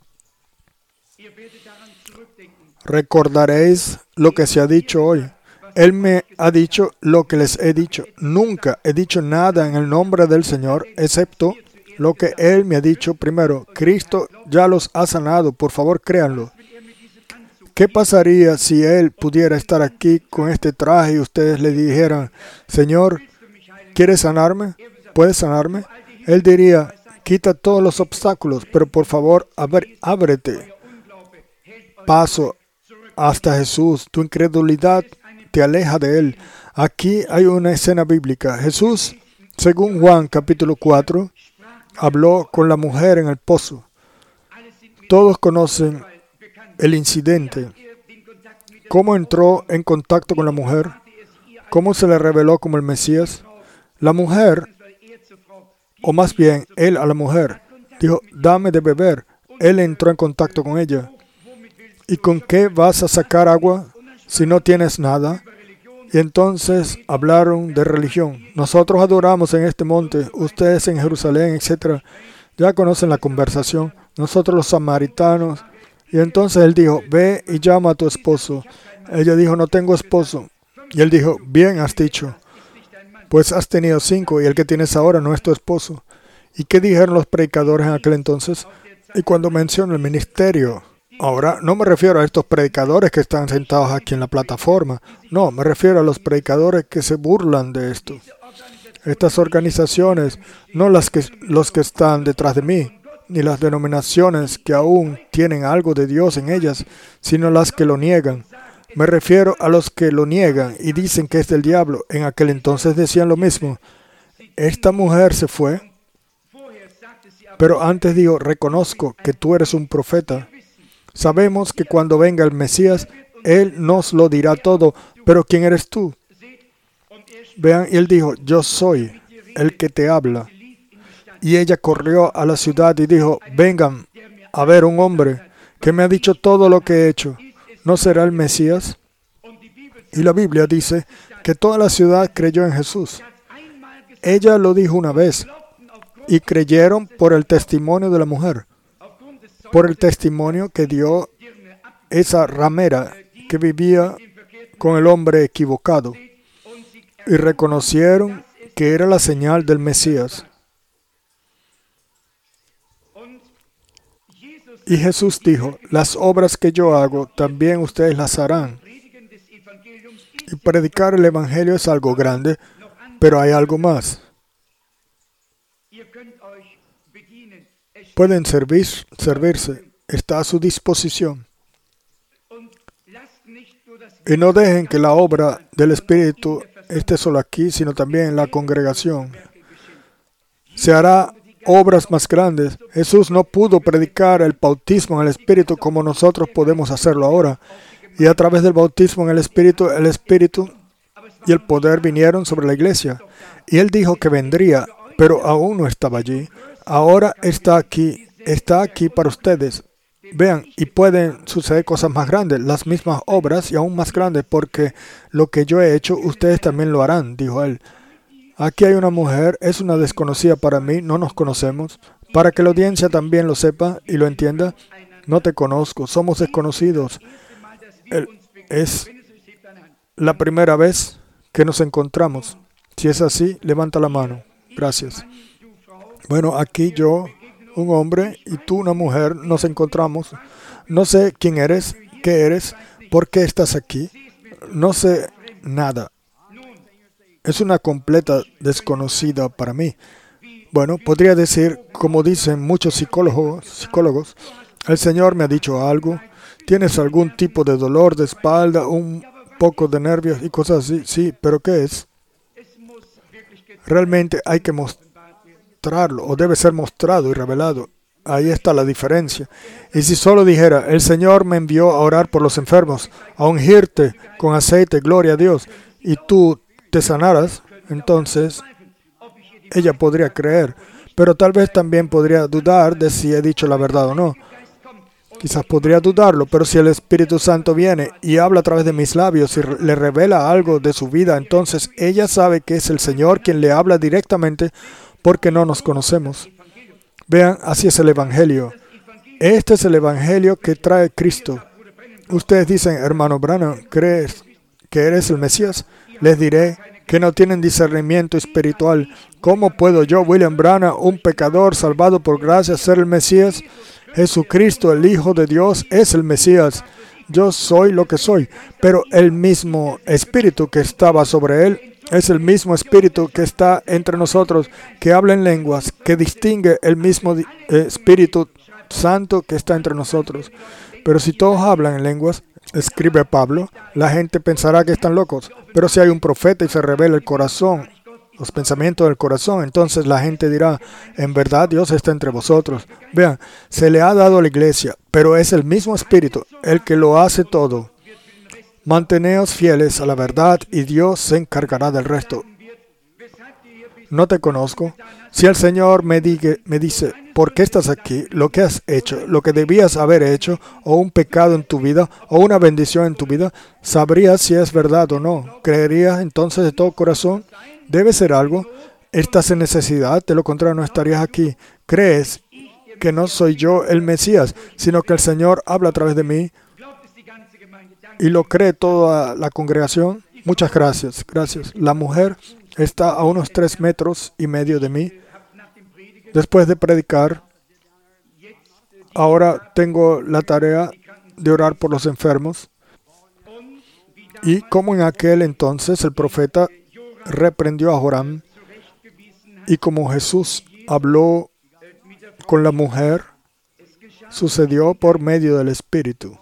Recordaréis lo que se ha dicho hoy. Él me ha dicho lo que les he dicho. Nunca he dicho nada en el nombre del Señor, excepto lo que Él me ha dicho primero. Cristo ya los ha sanado. Por favor, créanlo. ¿Qué pasaría si Él pudiera estar aquí con este traje y ustedes le dijeran, Señor, ¿quieres sanarme? ¿Puedes sanarme? Él diría, quita todos los obstáculos, pero por favor, ábrete paso hasta Jesús. Tu incredulidad te aleja de Él. Aquí hay una escena bíblica. Jesús, según Juan capítulo 4, habló con la mujer en el pozo. Todos conocen el incidente. ¿Cómo entró en contacto con la mujer? ¿Cómo se le reveló como el Mesías? La mujer, o más bien, él a la mujer, dijo, dame de beber. Él entró en contacto con ella. ¿Y con qué vas a sacar agua si no tienes nada? Y entonces hablaron de religión. Nosotros adoramos en este monte, ustedes en Jerusalén, etc. Ya conocen la conversación. Nosotros los samaritanos. Y entonces él dijo, ve y llama a tu esposo. Ella dijo, no tengo esposo. Y él dijo, bien has dicho. Pues has tenido 5 y el que tienes ahora no es tu esposo. ¿Y qué dijeron los predicadores en aquel entonces? Y cuando menciono el ministerio, ahora no me refiero a estos predicadores que están sentados aquí en la plataforma. No, me refiero a los predicadores que se burlan de esto. Estas organizaciones, no los que están detrás de mí, ni las denominaciones que aún tienen algo de Dios en ellas, sino las que lo niegan. Me refiero a los que lo niegan y dicen que es del diablo. En aquel entonces decían lo mismo. esta mujer se fue, pero antes dijo, reconozco que tú eres un profeta. Sabemos que cuando venga el Mesías, Él nos lo dirá todo, pero ¿quién eres tú? Vean, y Él dijo, yo soy el que te habla. Y ella corrió a la ciudad y dijo, vengan a ver un hombre que me ha dicho todo lo que he hecho. ¿No será el Mesías? Y la Biblia dice que toda la ciudad creyó en Jesús. Ella lo dijo una vez y creyeron por el testimonio de la mujer, por el testimonio que dio esa ramera que vivía con el hombre equivocado, y reconocieron que era la señal del Mesías. Y Jesús dijo, las obras que yo hago, también ustedes las harán. Y predicar el Evangelio es algo grande, pero hay algo más. Pueden servirse, está a su disposición. Y no dejen que la obra del Espíritu esté solo aquí, sino también en la congregación. Se hará obras más grandes. Jesús no pudo predicar el bautismo en el Espíritu como nosotros podemos hacerlo ahora. Y a través del bautismo en el Espíritu y el poder vinieron sobre la iglesia. Y Él dijo que vendría, pero aún no estaba allí. Ahora está aquí para ustedes. Vean, y pueden suceder cosas más grandes, las mismas obras y aún más grandes, porque lo que yo he hecho, ustedes también lo harán, dijo Él. Aquí hay una mujer, es una desconocida para mí, no nos conocemos. Para que la audiencia también lo sepa y lo entienda, no te conozco, somos desconocidos. Es la primera vez que nos encontramos. Si es así, levanta la mano. Gracias. Bueno, aquí yo, un hombre, y tú, una mujer, nos encontramos. No sé quién eres, qué eres, por qué estás aquí. No sé nada. Es una completa desconocida para mí. Bueno, podría decir, como dicen muchos psicólogos, el Señor me ha dicho algo. ¿Tienes algún tipo de dolor de espalda, un poco de nervios y cosas así? Sí, pero ¿qué es? Realmente hay que mostrarlo, o debe ser mostrado y revelado. Ahí está la diferencia. Y si solo dijera, el Señor me envió a orar por los enfermos, a ungirte con aceite, gloria a Dios, y tú te sanaras, entonces ella podría creer, pero tal vez también podría dudar de si he dicho la verdad o no. Quizás podría dudarlo, pero si el Espíritu Santo viene y habla a través de mis labios y le revela algo de su vida, entonces ella sabe que es el Señor quien le habla directamente porque no nos conocemos. Vean, así es el Evangelio. Este es el Evangelio que trae Cristo. Ustedes dicen, hermano Branham, ¿crees que eres el Mesías? Les diré que no tienen discernimiento espiritual. ¿Cómo puedo yo, William Branham, un pecador salvado por gracia, ser el Mesías? Jesucristo, el Hijo de Dios, es el Mesías. Yo soy lo que soy, pero el mismo Espíritu que estaba sobre él es el mismo Espíritu que está entre nosotros, que habla en lenguas, que distingue el mismo Espíritu Santo que está entre nosotros. Pero si todos hablan en lenguas, escribe Pablo, la gente pensará que están locos. Pero si hay un profeta y se revela el corazón, los pensamientos del corazón, entonces la gente dirá, en verdad Dios está entre vosotros. Vean, se le ha dado a la iglesia, pero es el mismo Espíritu el que lo hace todo. Manteneos fieles a la verdad y Dios se encargará del resto. No te conozco. Si el Señor me dice, ¿por qué estás aquí? Lo que has hecho, lo que debías haber hecho, o un pecado en tu vida, o una bendición en tu vida, sabrías si es verdad o no. ¿Creerías entonces de todo corazón? Debe ser algo. Estás en necesidad, de lo contrario no estarías aquí. ¿Crees que no soy yo el Mesías, sino que el Señor habla a través de mí? ¿Y lo cree toda la congregación? Muchas gracias, gracias. La mujer está a unos 3,5 metros de mí. Después de predicar, ahora tengo la tarea de orar por los enfermos. Y como en aquel entonces el profeta reprendió a Joram, y como Jesús habló con la mujer, sucedió por medio del Espíritu.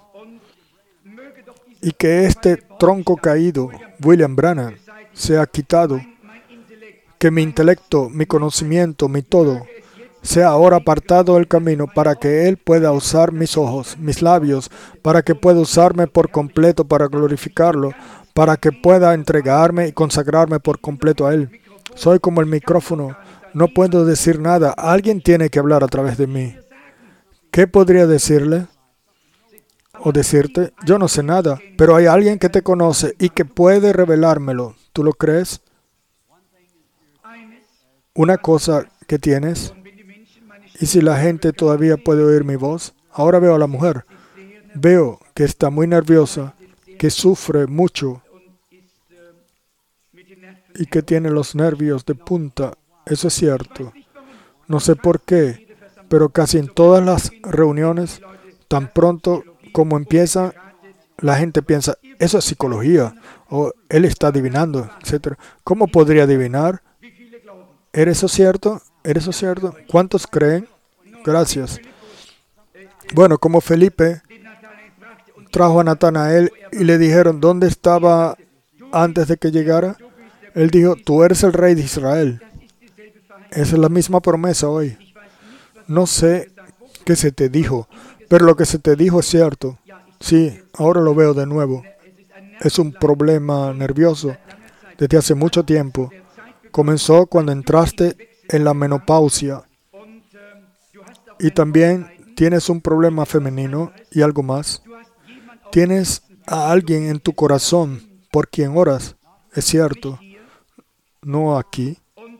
Y que este tronco caído, William Branham, sea quitado. que mi intelecto, mi conocimiento, mi todo, sea ahora apartado del camino para que Él pueda usar mis ojos, mis labios, para que pueda usarme por completo para glorificarlo, para que pueda entregarme y consagrarme por completo a Él. Soy como el micrófono, no puedo decir nada, alguien tiene que hablar a través de mí. ¿Qué podría decirle o decirte? Yo no sé nada, pero hay alguien que te conoce y que puede revelármelo. ¿Tú lo crees? Una cosa que tienes, y si la gente todavía puede oír mi voz, ahora veo a la mujer. Veo que está muy nerviosa, que sufre mucho y que tiene los nervios de punta. Eso es cierto. No sé por qué, pero casi en todas las reuniones, tan pronto como empieza, la gente piensa, eso es psicología, o él está adivinando, etc. ¿Cómo podría adivinar? ¿Eres eso cierto? ¿Eres eso cierto? ¿Cuántos creen? Gracias. Bueno, como Felipe trajo a Natanael y le dijeron, ¿dónde estaba antes de que llegara? Él dijo, tú eres el rey de Israel. Esa es la misma promesa hoy. No sé qué se te dijo, pero lo que se te dijo es cierto. Sí, ahora lo veo de nuevo. Es un problema nervioso desde hace mucho tiempo. Comenzó cuando entraste en la menopausia. Y también tienes un problema femenino y algo más. Tienes a alguien en tu corazón por quien oras. Es cierto. No aquí.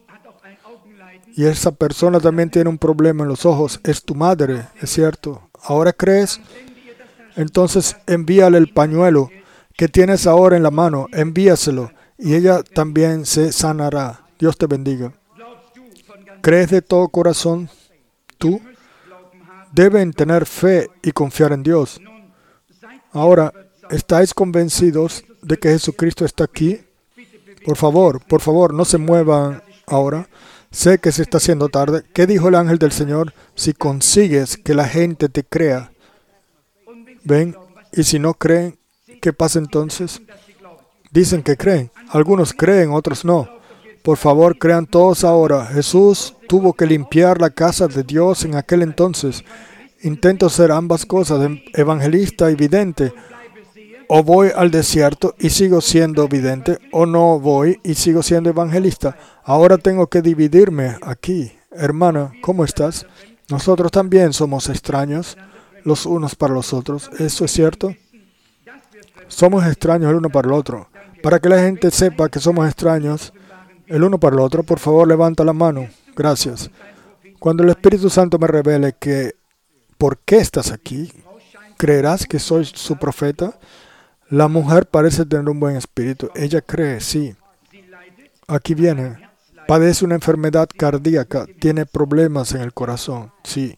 Y esa persona también tiene un problema en los ojos. Es tu madre, es cierto. ¿Ahora crees? Entonces envíale el pañuelo que tienes ahora en la mano. Envíaselo. Y ella también se sanará. Dios te bendiga. ¿Crees de todo corazón? Tú. Deben tener fe y confiar en Dios. Ahora, ¿estáis convencidos de que Jesucristo está aquí? Por favor, no se muevan ahora. Sé que se está haciendo tarde. ¿Qué dijo el ángel del Señor? Si consigues que la gente te crea. ¿Ven? Y si no creen, ¿qué pasa entonces? Dicen que creen. Algunos creen, otros no. Por favor, crean todos ahora. Jesús tuvo que limpiar la casa de Dios en aquel entonces. Intento ser ambas cosas, evangelista y vidente. O voy al desierto y sigo siendo vidente, o no voy y sigo siendo evangelista. Ahora tengo que dividirme aquí. Hermana, ¿cómo estás? Nosotros también somos extraños los unos para los otros. ¿Eso es cierto? Somos extraños el uno para el otro. Para que la gente sepa que somos extraños el uno para el otro, por favor, levanta la mano. Gracias. Cuando el Espíritu Santo me revele que ¿por qué estás aquí? ¿Creerás que soy su profeta? La mujer parece tener un buen espíritu. Ella cree, sí. Aquí viene. Padece una enfermedad cardíaca. Tiene problemas en el corazón, sí.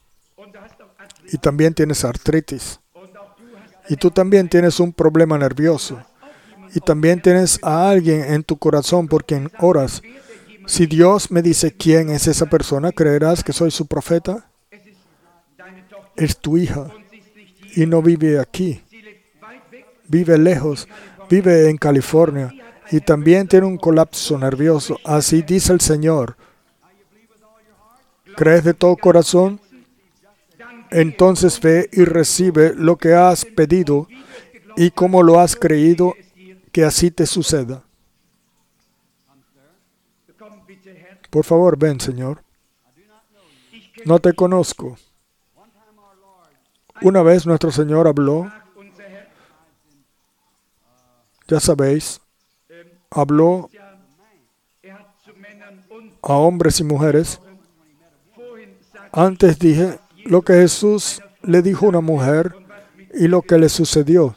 Y también tienes artritis. Y tú también tienes un problema nervioso. Y también tienes a alguien en tu corazón por quien oras. Si Dios me dice quién es esa persona, ¿creerás que soy su profeta? Es tu hija y no vive aquí. Vive lejos, vive en California y también tiene un colapso nervioso. Así dice el Señor. ¿Crees de todo corazón? Entonces ve y recibe lo que has pedido y como lo has creído, que así te suceda. Por favor, ven, Señor. No te conozco. Una vez nuestro Señor habló, ya sabéis, habló a hombres y mujeres. Antes dije lo que Jesús le dijo a una mujer y lo que le sucedió.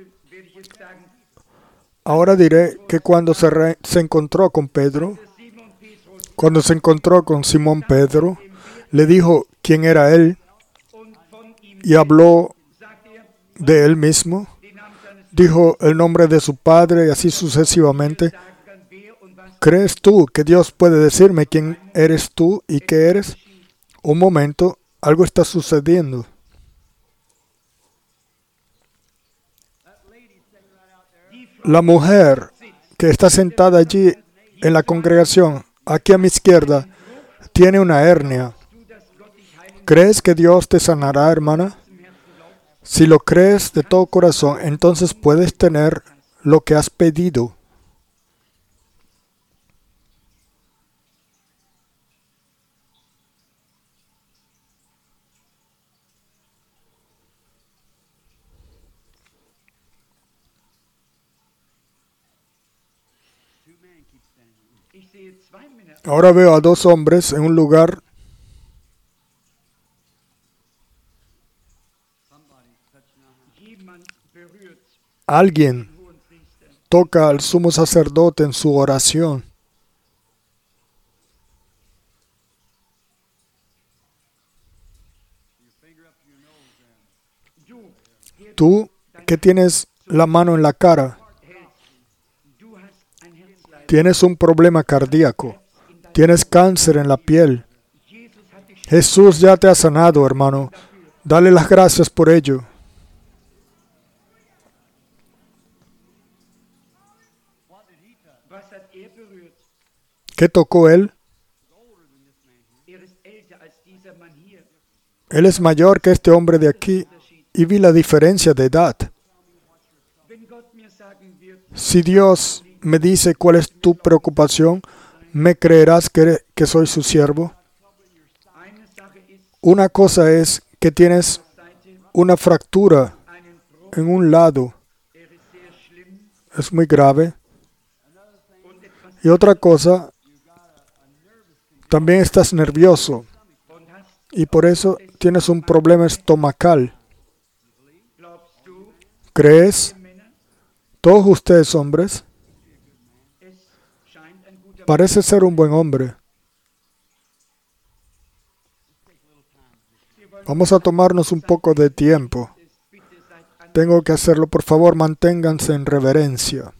Ahora diré que cuando se encontró con Pedro, cuando se encontró con Simón Pedro, le dijo quién era él y habló de él mismo. Dijo el nombre de su padre y así sucesivamente. ¿Crees tú que Dios puede decirme quién eres tú y qué eres? Un momento, algo está sucediendo. La mujer que está sentada allí en la congregación, aquí a mi izquierda, tiene una hernia. ¿Crees que Dios te sanará, hermana? Si lo crees de todo corazón, entonces puedes tener lo que has pedido. Ahora veo a dos hombres en un lugar. Alguien toca al sumo sacerdote en su oración. Tú que tienes la mano en la cara, tienes un problema cardíaco, tienes cáncer en la piel. Jesús ya te ha sanado, hermano. Dale las gracias por ello. ¿Qué tocó él? Él es mayor que este hombre de aquí y vi la diferencia de edad. Si Dios me dice cuál es tu preocupación, ¿me creerás que soy su siervo? Una cosa es que tienes una fractura en un lado. Es muy grave. Y otra cosa, también estás nervioso. Y por eso tienes un problema estomacal. ¿Crees? Todos ustedes, hombres, parece ser un buen hombre. Vamos a tomarnos un poco de tiempo. Tengo que hacerlo. Por favor, manténganse en reverencia.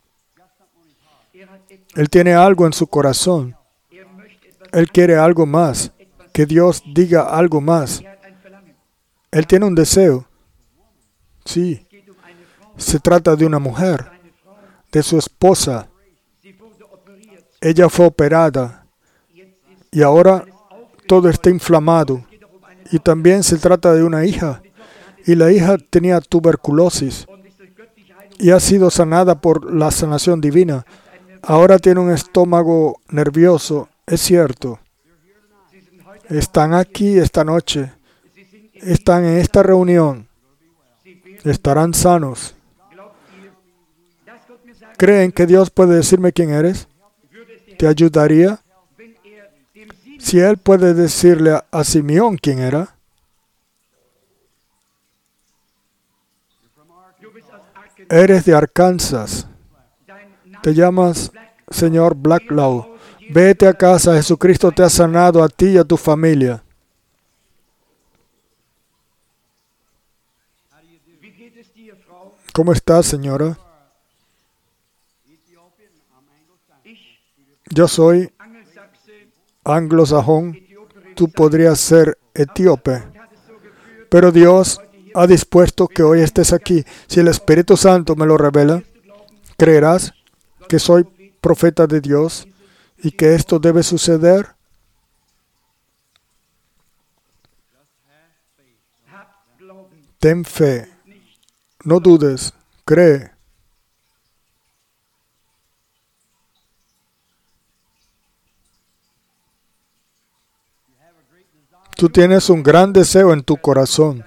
Él tiene algo en su corazón. Él quiere algo más. Que Dios diga algo más. Él tiene un deseo. Sí. Se trata de una mujer, de su esposa. Ella fue operada y ahora todo está inflamado. Y también se trata de una hija. Y la hija tenía tuberculosis y ha sido sanada por la sanación divina. Ahora tiene un estómago nervioso. Es cierto. Están aquí esta noche. Están en esta reunión. Estarán sanos. ¿Creen que Dios puede decirme quién eres? ¿Te ayudaría? Si Él puede decirle a Simeón quién era. Eres de Arkansas. Te llamas señor Blacklow. Vete a casa. Jesucristo te ha sanado a ti y a tu familia. ¿Cómo estás, señora? Yo soy anglosajón. Tú podrías ser etíope. Pero Dios ha dispuesto que hoy estés aquí. Si el Espíritu Santo me lo revela, ¿creerás que soy profeta de Dios y que esto debe suceder? Ten fe. No dudes. Cree. Tú tienes un gran deseo en tu corazón.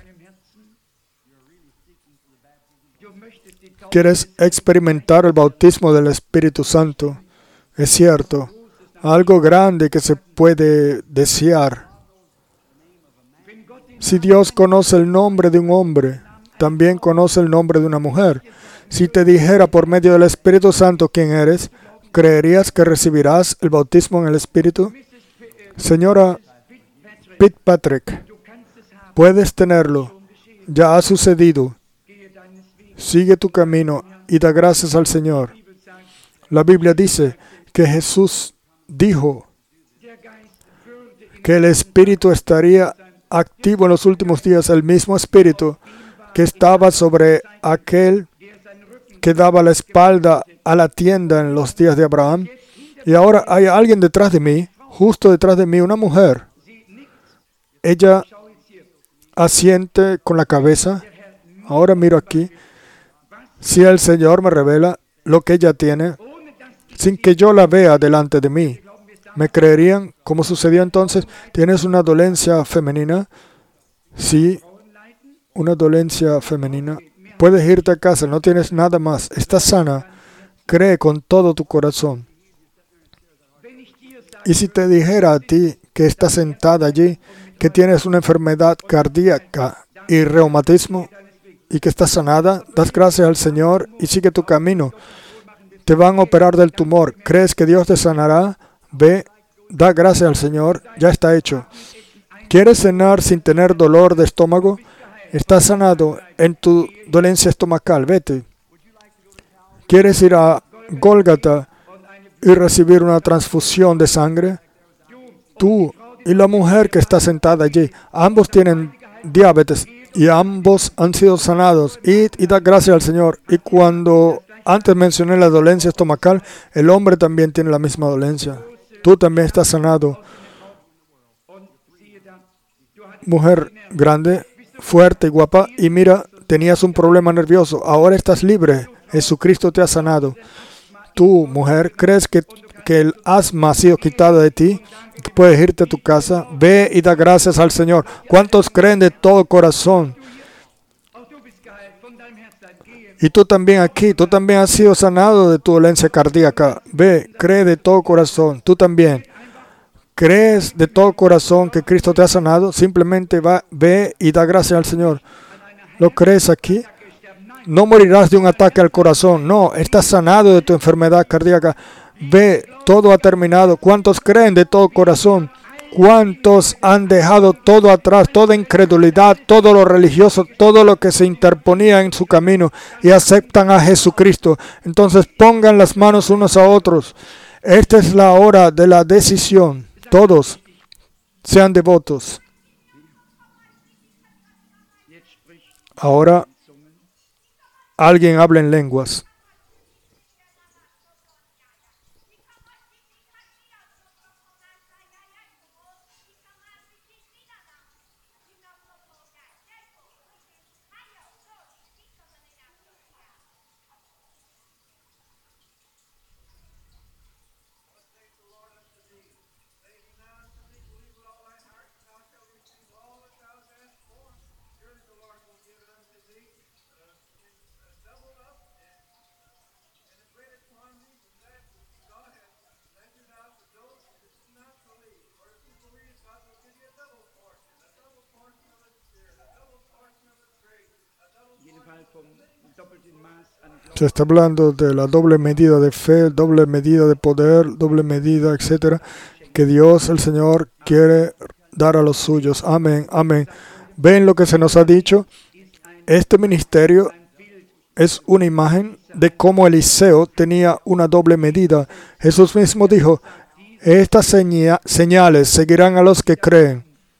Quieres experimentar el bautismo del Espíritu Santo. Es cierto. Algo grande que se puede desear. Si Dios conoce el nombre de un hombre, también conoce el nombre de una mujer. Si te dijera por medio del Espíritu Santo quién eres, ¿creerías que recibirás el bautismo en el Espíritu? Señora Fitzpatrick, puedes tenerlo. Ya ha sucedido. Sigue tu camino y da gracias al Señor. La Biblia dice que Jesús dijo que el Espíritu estaría activo en los últimos días, el mismo Espíritu que estaba sobre aquel que daba la espalda a la tienda en los días de Abraham. Y ahora hay alguien detrás de mí, justo detrás de mí, una mujer. Ella asiente con la cabeza. Ahora miro aquí. Si el Señor me revela lo que ella tiene, sin que yo la vea delante de mí, ¿me creerían? ¿Cómo sucedió entonces? ¿Tienes una dolencia femenina? Sí, una dolencia femenina. Puedes irte a casa, no tienes nada más. Estás sana. Cree con todo tu corazón. Y si te dijera a ti que estás sentada allí, que tienes una enfermedad cardíaca y reumatismo y que estás sanada, das gracias al Señor y sigue tu camino. Te van a operar del tumor. ¿Crees que Dios te sanará? Ve, da gracias al Señor, ya está hecho. ¿Quieres cenar sin tener dolor de estómago? Estás sanado en tu dolencia estomacal, vete. ¿Quieres ir a Gólgata y recibir una transfusión de sangre? Tú y la mujer que está sentada allí, ambos tienen diabetes y ambos han sido sanados. Id y da gracias al Señor. Y cuando antes mencioné la dolencia estomacal, el hombre también tiene la misma dolencia. Tú también estás sanado. Mujer grande, fuerte y guapa, y mira, tenías un problema nervioso. Ahora estás libre. Jesucristo te ha sanado. Tú, mujer, ¿crees que el asma ha sido quitada de ti? Que puedes irte a tu casa. Ve y da gracias al Señor. ¿Cuántos creen de todo corazón? Y tú también aquí, tú también has sido sanado de tu dolencia cardíaca. Ve, cree de todo corazón. Tú también. ¿Crees de todo corazón que Cristo te ha sanado? Simplemente ve y da gracias al Señor. ¿Lo crees aquí? No morirás de un ataque al corazón. No, estás sanado de tu enfermedad cardíaca. Ve, todo ha terminado. ¿Cuántos creen de todo corazón? ¿Cuántos han dejado todo atrás, toda incredulidad, todo lo religioso, todo lo que se interponía en su camino y aceptan a Jesucristo? Entonces pongan las manos unos a otros. Esta es la hora de la decisión. Todos sean devotos. Ahora alguien habla en lenguas. Se está hablando de la doble medida de fe, doble medida de poder, doble medida, etcétera, que Dios, el Señor, quiere dar a los suyos. Amén, amén. ¿Ven lo que se nos ha dicho? Este ministerio es una imagen de cómo Eliseo tenía una doble medida. Jesús mismo dijo, estas señales seguirán a los que creen.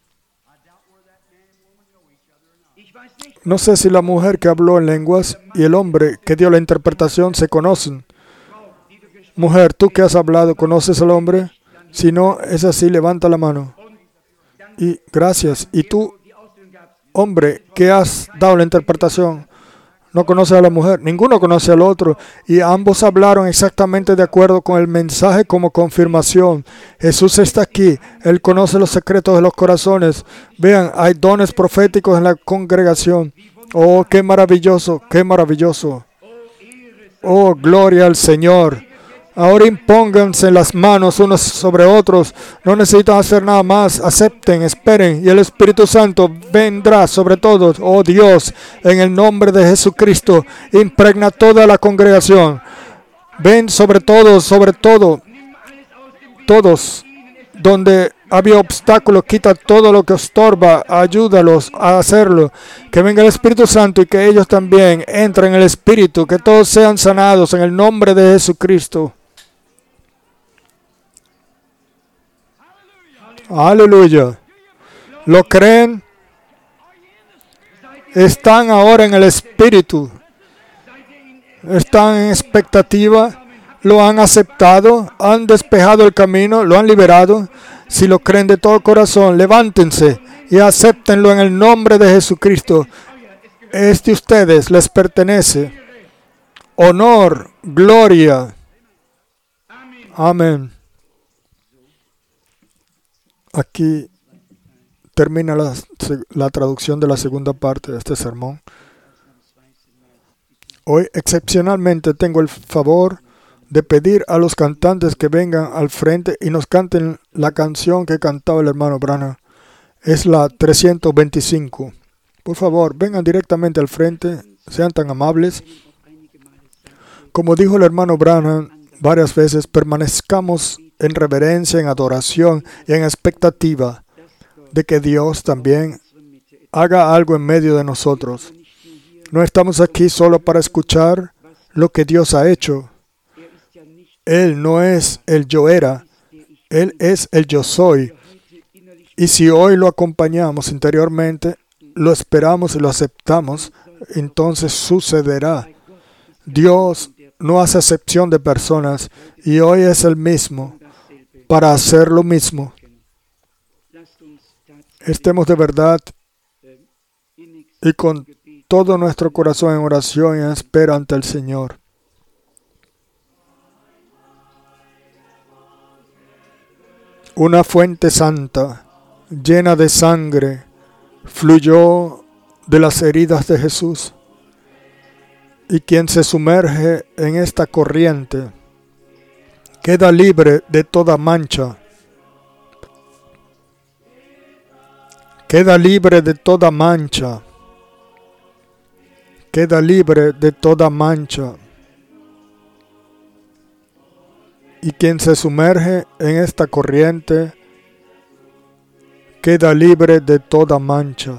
No sé si la mujer que habló en lenguas y el hombre que dio la interpretación se conocen. Mujer, tú que has hablado, ¿conoces al hombre? Si no, es así, levanta la mano. Y gracias. Y tú, hombre, que has dado la interpretación, ¿no conoces a la mujer? Ninguno conoce al otro. Y ambos hablaron exactamente de acuerdo con el mensaje como confirmación. Jesús está aquí. Él conoce los secretos de los corazones. Vean, hay dones proféticos en la congregación. Oh, qué maravilloso, qué maravilloso. Oh, gloria al Señor. Ahora impónganse las manos unos sobre otros. No necesitan hacer nada más. Acepten, esperen. Y el Espíritu Santo vendrá sobre todos. Oh Dios, en el nombre de Jesucristo, impregna toda la congregación. Ven sobre todos, todos. Donde había obstáculos, quita todo lo que estorba. Ayúdalos a hacerlo. Que venga el Espíritu Santo y que ellos también entren en el Espíritu. Que todos sean sanados en el nombre de Jesucristo. Aleluya. ¿Lo creen? Están ahora en el Espíritu. Están en expectativa. lo han aceptado, han despejado el camino, lo han liberado. Si lo creen de todo corazón, levántense y acéptenlo en el nombre de Jesucristo. Es de ustedes, les pertenece. Honor, gloria. Amén. Aquí termina la traducción de la segunda parte de este sermón. Hoy excepcionalmente tengo el favor de pedir a los cantantes que vengan al frente y nos canten la canción que cantaba el hermano Branham. Es la 325. Por favor, vengan directamente al frente, sean tan amables. Como dijo el hermano Branham varias veces, permanezcamos en reverencia, en adoración y en expectativa de que Dios también haga algo en medio de nosotros. No estamos aquí solo para escuchar lo que Dios ha hecho. Él no es el yo era, Él es el yo soy. Y si hoy lo acompañamos interiormente, lo esperamos y lo aceptamos, entonces sucederá. Dios no hace excepción de personas y hoy es el mismo para hacer lo mismo. Estemos de verdad y con todo nuestro corazón en oración y en espera ante el Señor. Una fuente santa, llena de sangre, fluyó de las heridas de Jesús. Y quien se sumerge en esta corriente queda libre de toda mancha. Queda libre de toda mancha. Queda libre de toda mancha. Y quien se sumerge en esta corriente queda libre de toda mancha.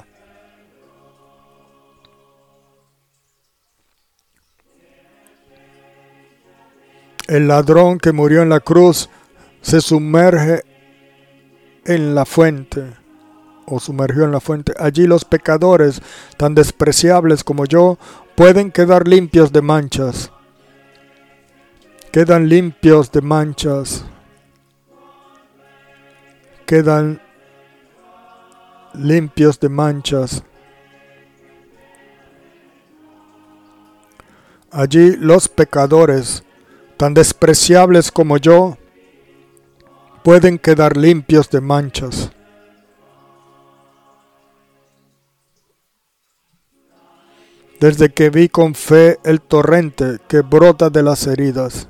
El ladrón que murió en la cruz se sumerge en la fuente, o sumergió en la fuente. Allí los pecadores, tan despreciables como yo, pueden quedar limpios de manchas. Quedan limpios de manchas. Quedan limpios de manchas. Allí los pecadores, tan despreciables como yo, pueden quedar limpios de manchas. Desde que vi con fe el torrente que brota de las heridas.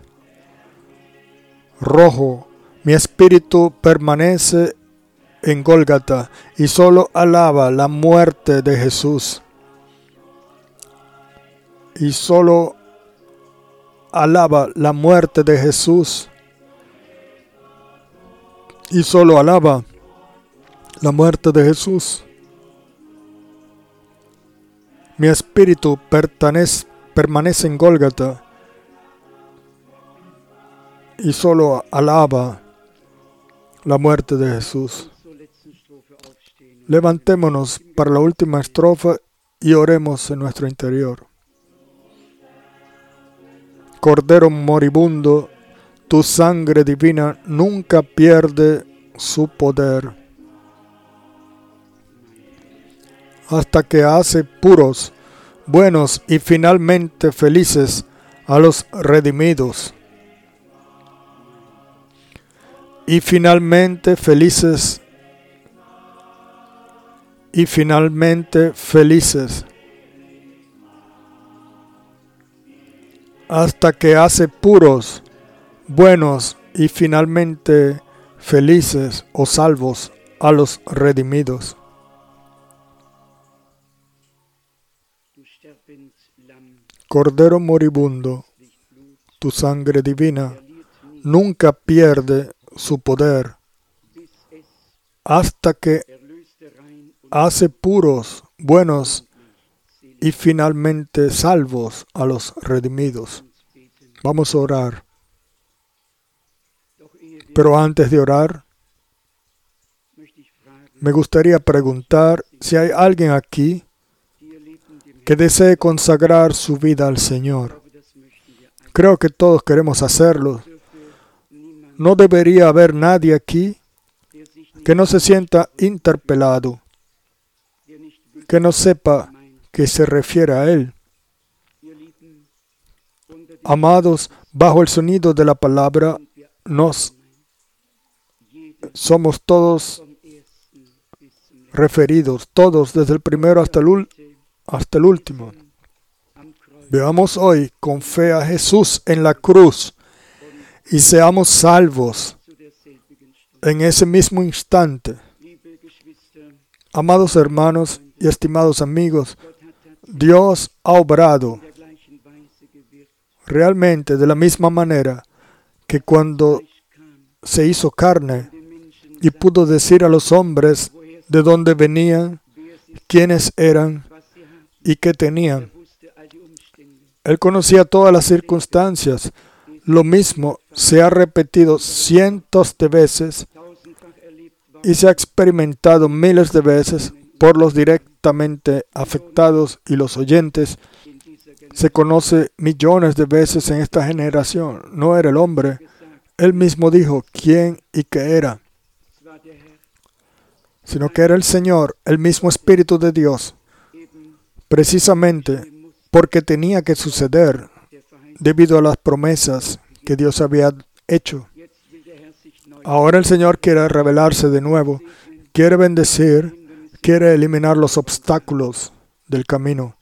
Rojo, mi espíritu permanece en Gólgata y solo alaba la muerte de Jesús. Y solo alaba la muerte de Jesús. Y solo alaba la muerte de Jesús. Mi espíritu permanece en Gólgata y solo alaba la muerte de Jesús. Levantémonos para la última estrofa y oremos en nuestro interior. Cordero moribundo, tu sangre divina nunca pierde su poder, hasta que hace puros, buenos y finalmente felices a los redimidos. Y finalmente felices. Hasta que hace puros, buenos y finalmente felices o salvos a los redimidos. Cordero moribundo, tu sangre divina nunca pierde su poder, hasta que hace puros, buenos y finalmente salvos a los redimidos. Vamos a orar. Pero antes de orar, me gustaría preguntar si hay alguien aquí que desee consagrar su vida al Señor. Creo que todos queremos hacerlo. No debería haber nadie aquí que no se sienta interpelado, que no sepa que se refiere a Él. Amados, bajo el sonido de la palabra, somos todos referidos, todos, desde el primero hasta el último. Veamos hoy con fe a Jesús en la cruz y seamos salvos en ese mismo instante. Amados hermanos y estimados amigos, Dios ha obrado realmente de la misma manera que cuando se hizo carne y pudo decir a los hombres de dónde venían, quiénes eran y qué tenían. Él conocía todas las circunstancias. Lo mismo se ha repetido cientos de veces y se ha experimentado miles de veces por los directamente afectados y los oyentes. Se conoce millones de veces en esta generación. No era el hombre. Él mismo dijo quién y qué era, sino que era el Señor, el mismo Espíritu de Dios, precisamente porque tenía que suceder debido a las promesas que Dios había hecho. Ahora el Señor quiere revelarse de nuevo, quiere bendecir, quiere eliminar los obstáculos del camino.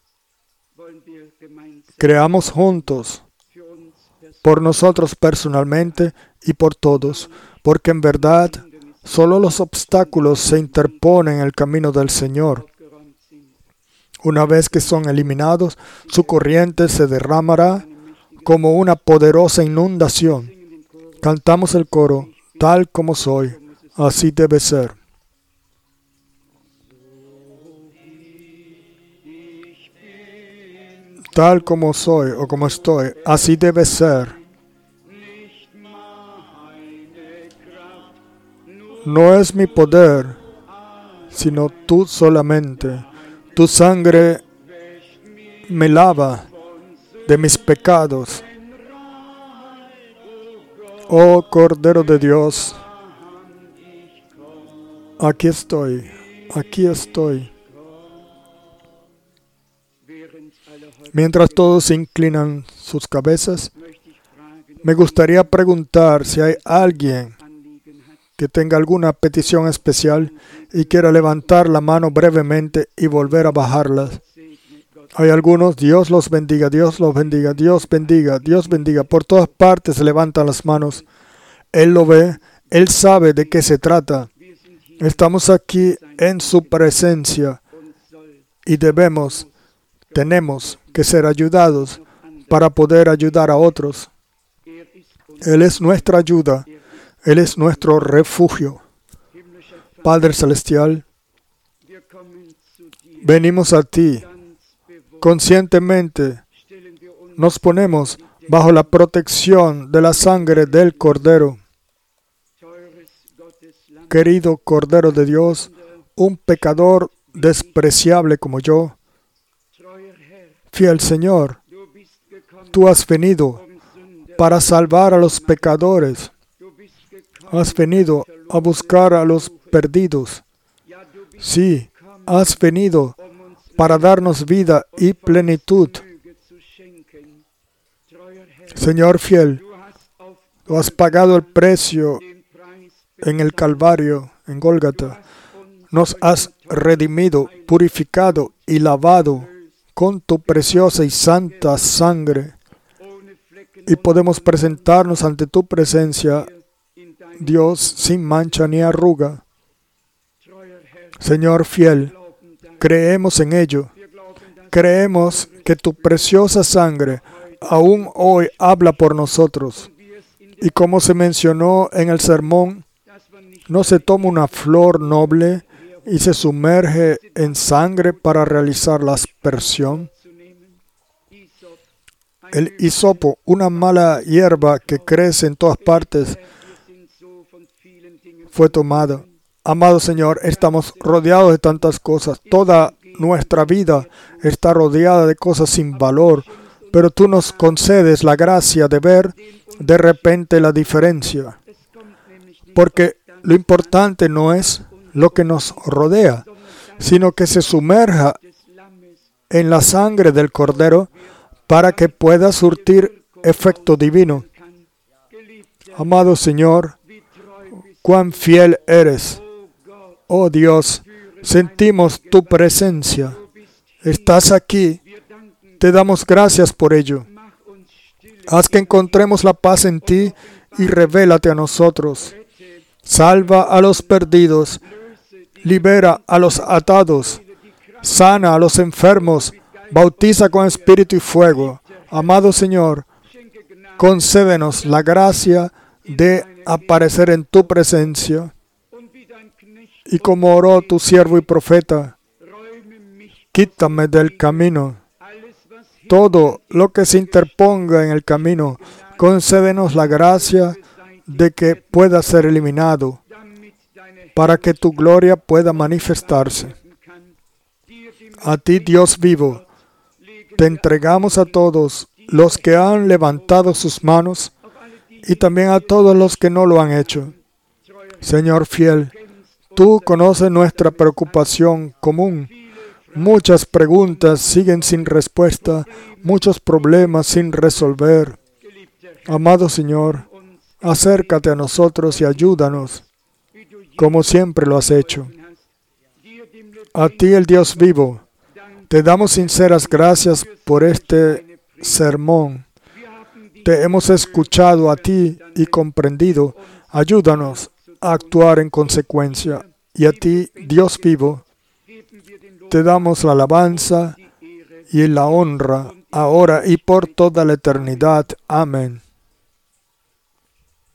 Creamos juntos, por nosotros personalmente y por todos, porque en verdad solo los obstáculos se interponen en el camino del Señor. Una vez que son eliminados, su corriente se derramará como una poderosa inundación. Cantamos el coro, tal como soy, así debe ser. Tal como soy o como estoy, así debe ser. No es mi poder, sino tú solamente. Tu sangre me lava de mis pecados. Oh Cordero de Dios, aquí estoy, aquí estoy. Mientras todos inclinan sus cabezas, me gustaría preguntar si hay alguien que tenga alguna petición especial y quiera levantar la mano brevemente y volver a bajarla. Hay algunos, Dios los bendiga, Dios los bendiga, Dios bendiga, Dios bendiga. Por todas partes se levantan las manos. Él lo ve, Él sabe de qué se trata. Estamos aquí en su presencia y tenemos que ser ayudados para poder ayudar a otros. Él es nuestra ayuda. Él es nuestro refugio. Padre Celestial, venimos a ti conscientemente. Nos ponemos bajo la protección de la sangre del Cordero. Querido Cordero de Dios, un pecador despreciable como yo, fiel Señor, tú has venido para salvar a los pecadores. Has venido a buscar a los perdidos. Sí, has venido para darnos vida y plenitud. Señor fiel, tú has pagado el precio en el Calvario, en Gólgata. Nos has redimido, purificado y lavado con tu preciosa y santa sangre. Y podemos presentarnos ante tu presencia, Dios, sin mancha ni arruga. Señor fiel, creemos en ello. Creemos que tu preciosa sangre aún hoy habla por nosotros. Y como se mencionó en el sermón, no se toma una flor noble y se sumerge en sangre para realizar la aspersión. El hisopo, una mala hierba que crece en todas partes, fue tomada. Amado Señor, estamos rodeados de tantas cosas. Toda nuestra vida está rodeada de cosas sin valor. pero tú nos concedes la gracia de ver de repente la diferencia, porque lo importante no es lo que nos rodea, sino que se sumerja en la sangre del Cordero para que pueda surtir efecto divino. Amado Señor, cuán fiel eres. Oh Dios, sentimos tu presencia. Estás aquí. Te damos gracias por ello. Haz que encontremos la paz en ti y revélate a nosotros. Salva a los perdidos. Libera a los atados. Sana a los enfermos. Bautiza con espíritu y fuego. Amado Señor, concédenos la gracia de aparecer en tu presencia. Y como oró tu siervo y profeta, quítame del camino todo lo que se interponga en el camino. Concédenos la gracia de que pueda ser eliminado, para que tu gloria pueda manifestarse. A ti, Dios vivo, te entregamos a todos los que han levantado sus manos y también a todos los que no lo han hecho. Señor fiel, tú conoces nuestra preocupación común. Muchas preguntas siguen sin respuesta, muchos problemas sin resolver. Amado Señor, acércate a nosotros y ayúdanos, como siempre lo has hecho. A ti, el Dios vivo, te damos sinceras gracias por este sermón. Te hemos escuchado a ti y comprendido. Ayúdanos a actuar en consecuencia. Y a ti, Dios vivo, te damos la alabanza y la honra, ahora y por toda la eternidad. Amén.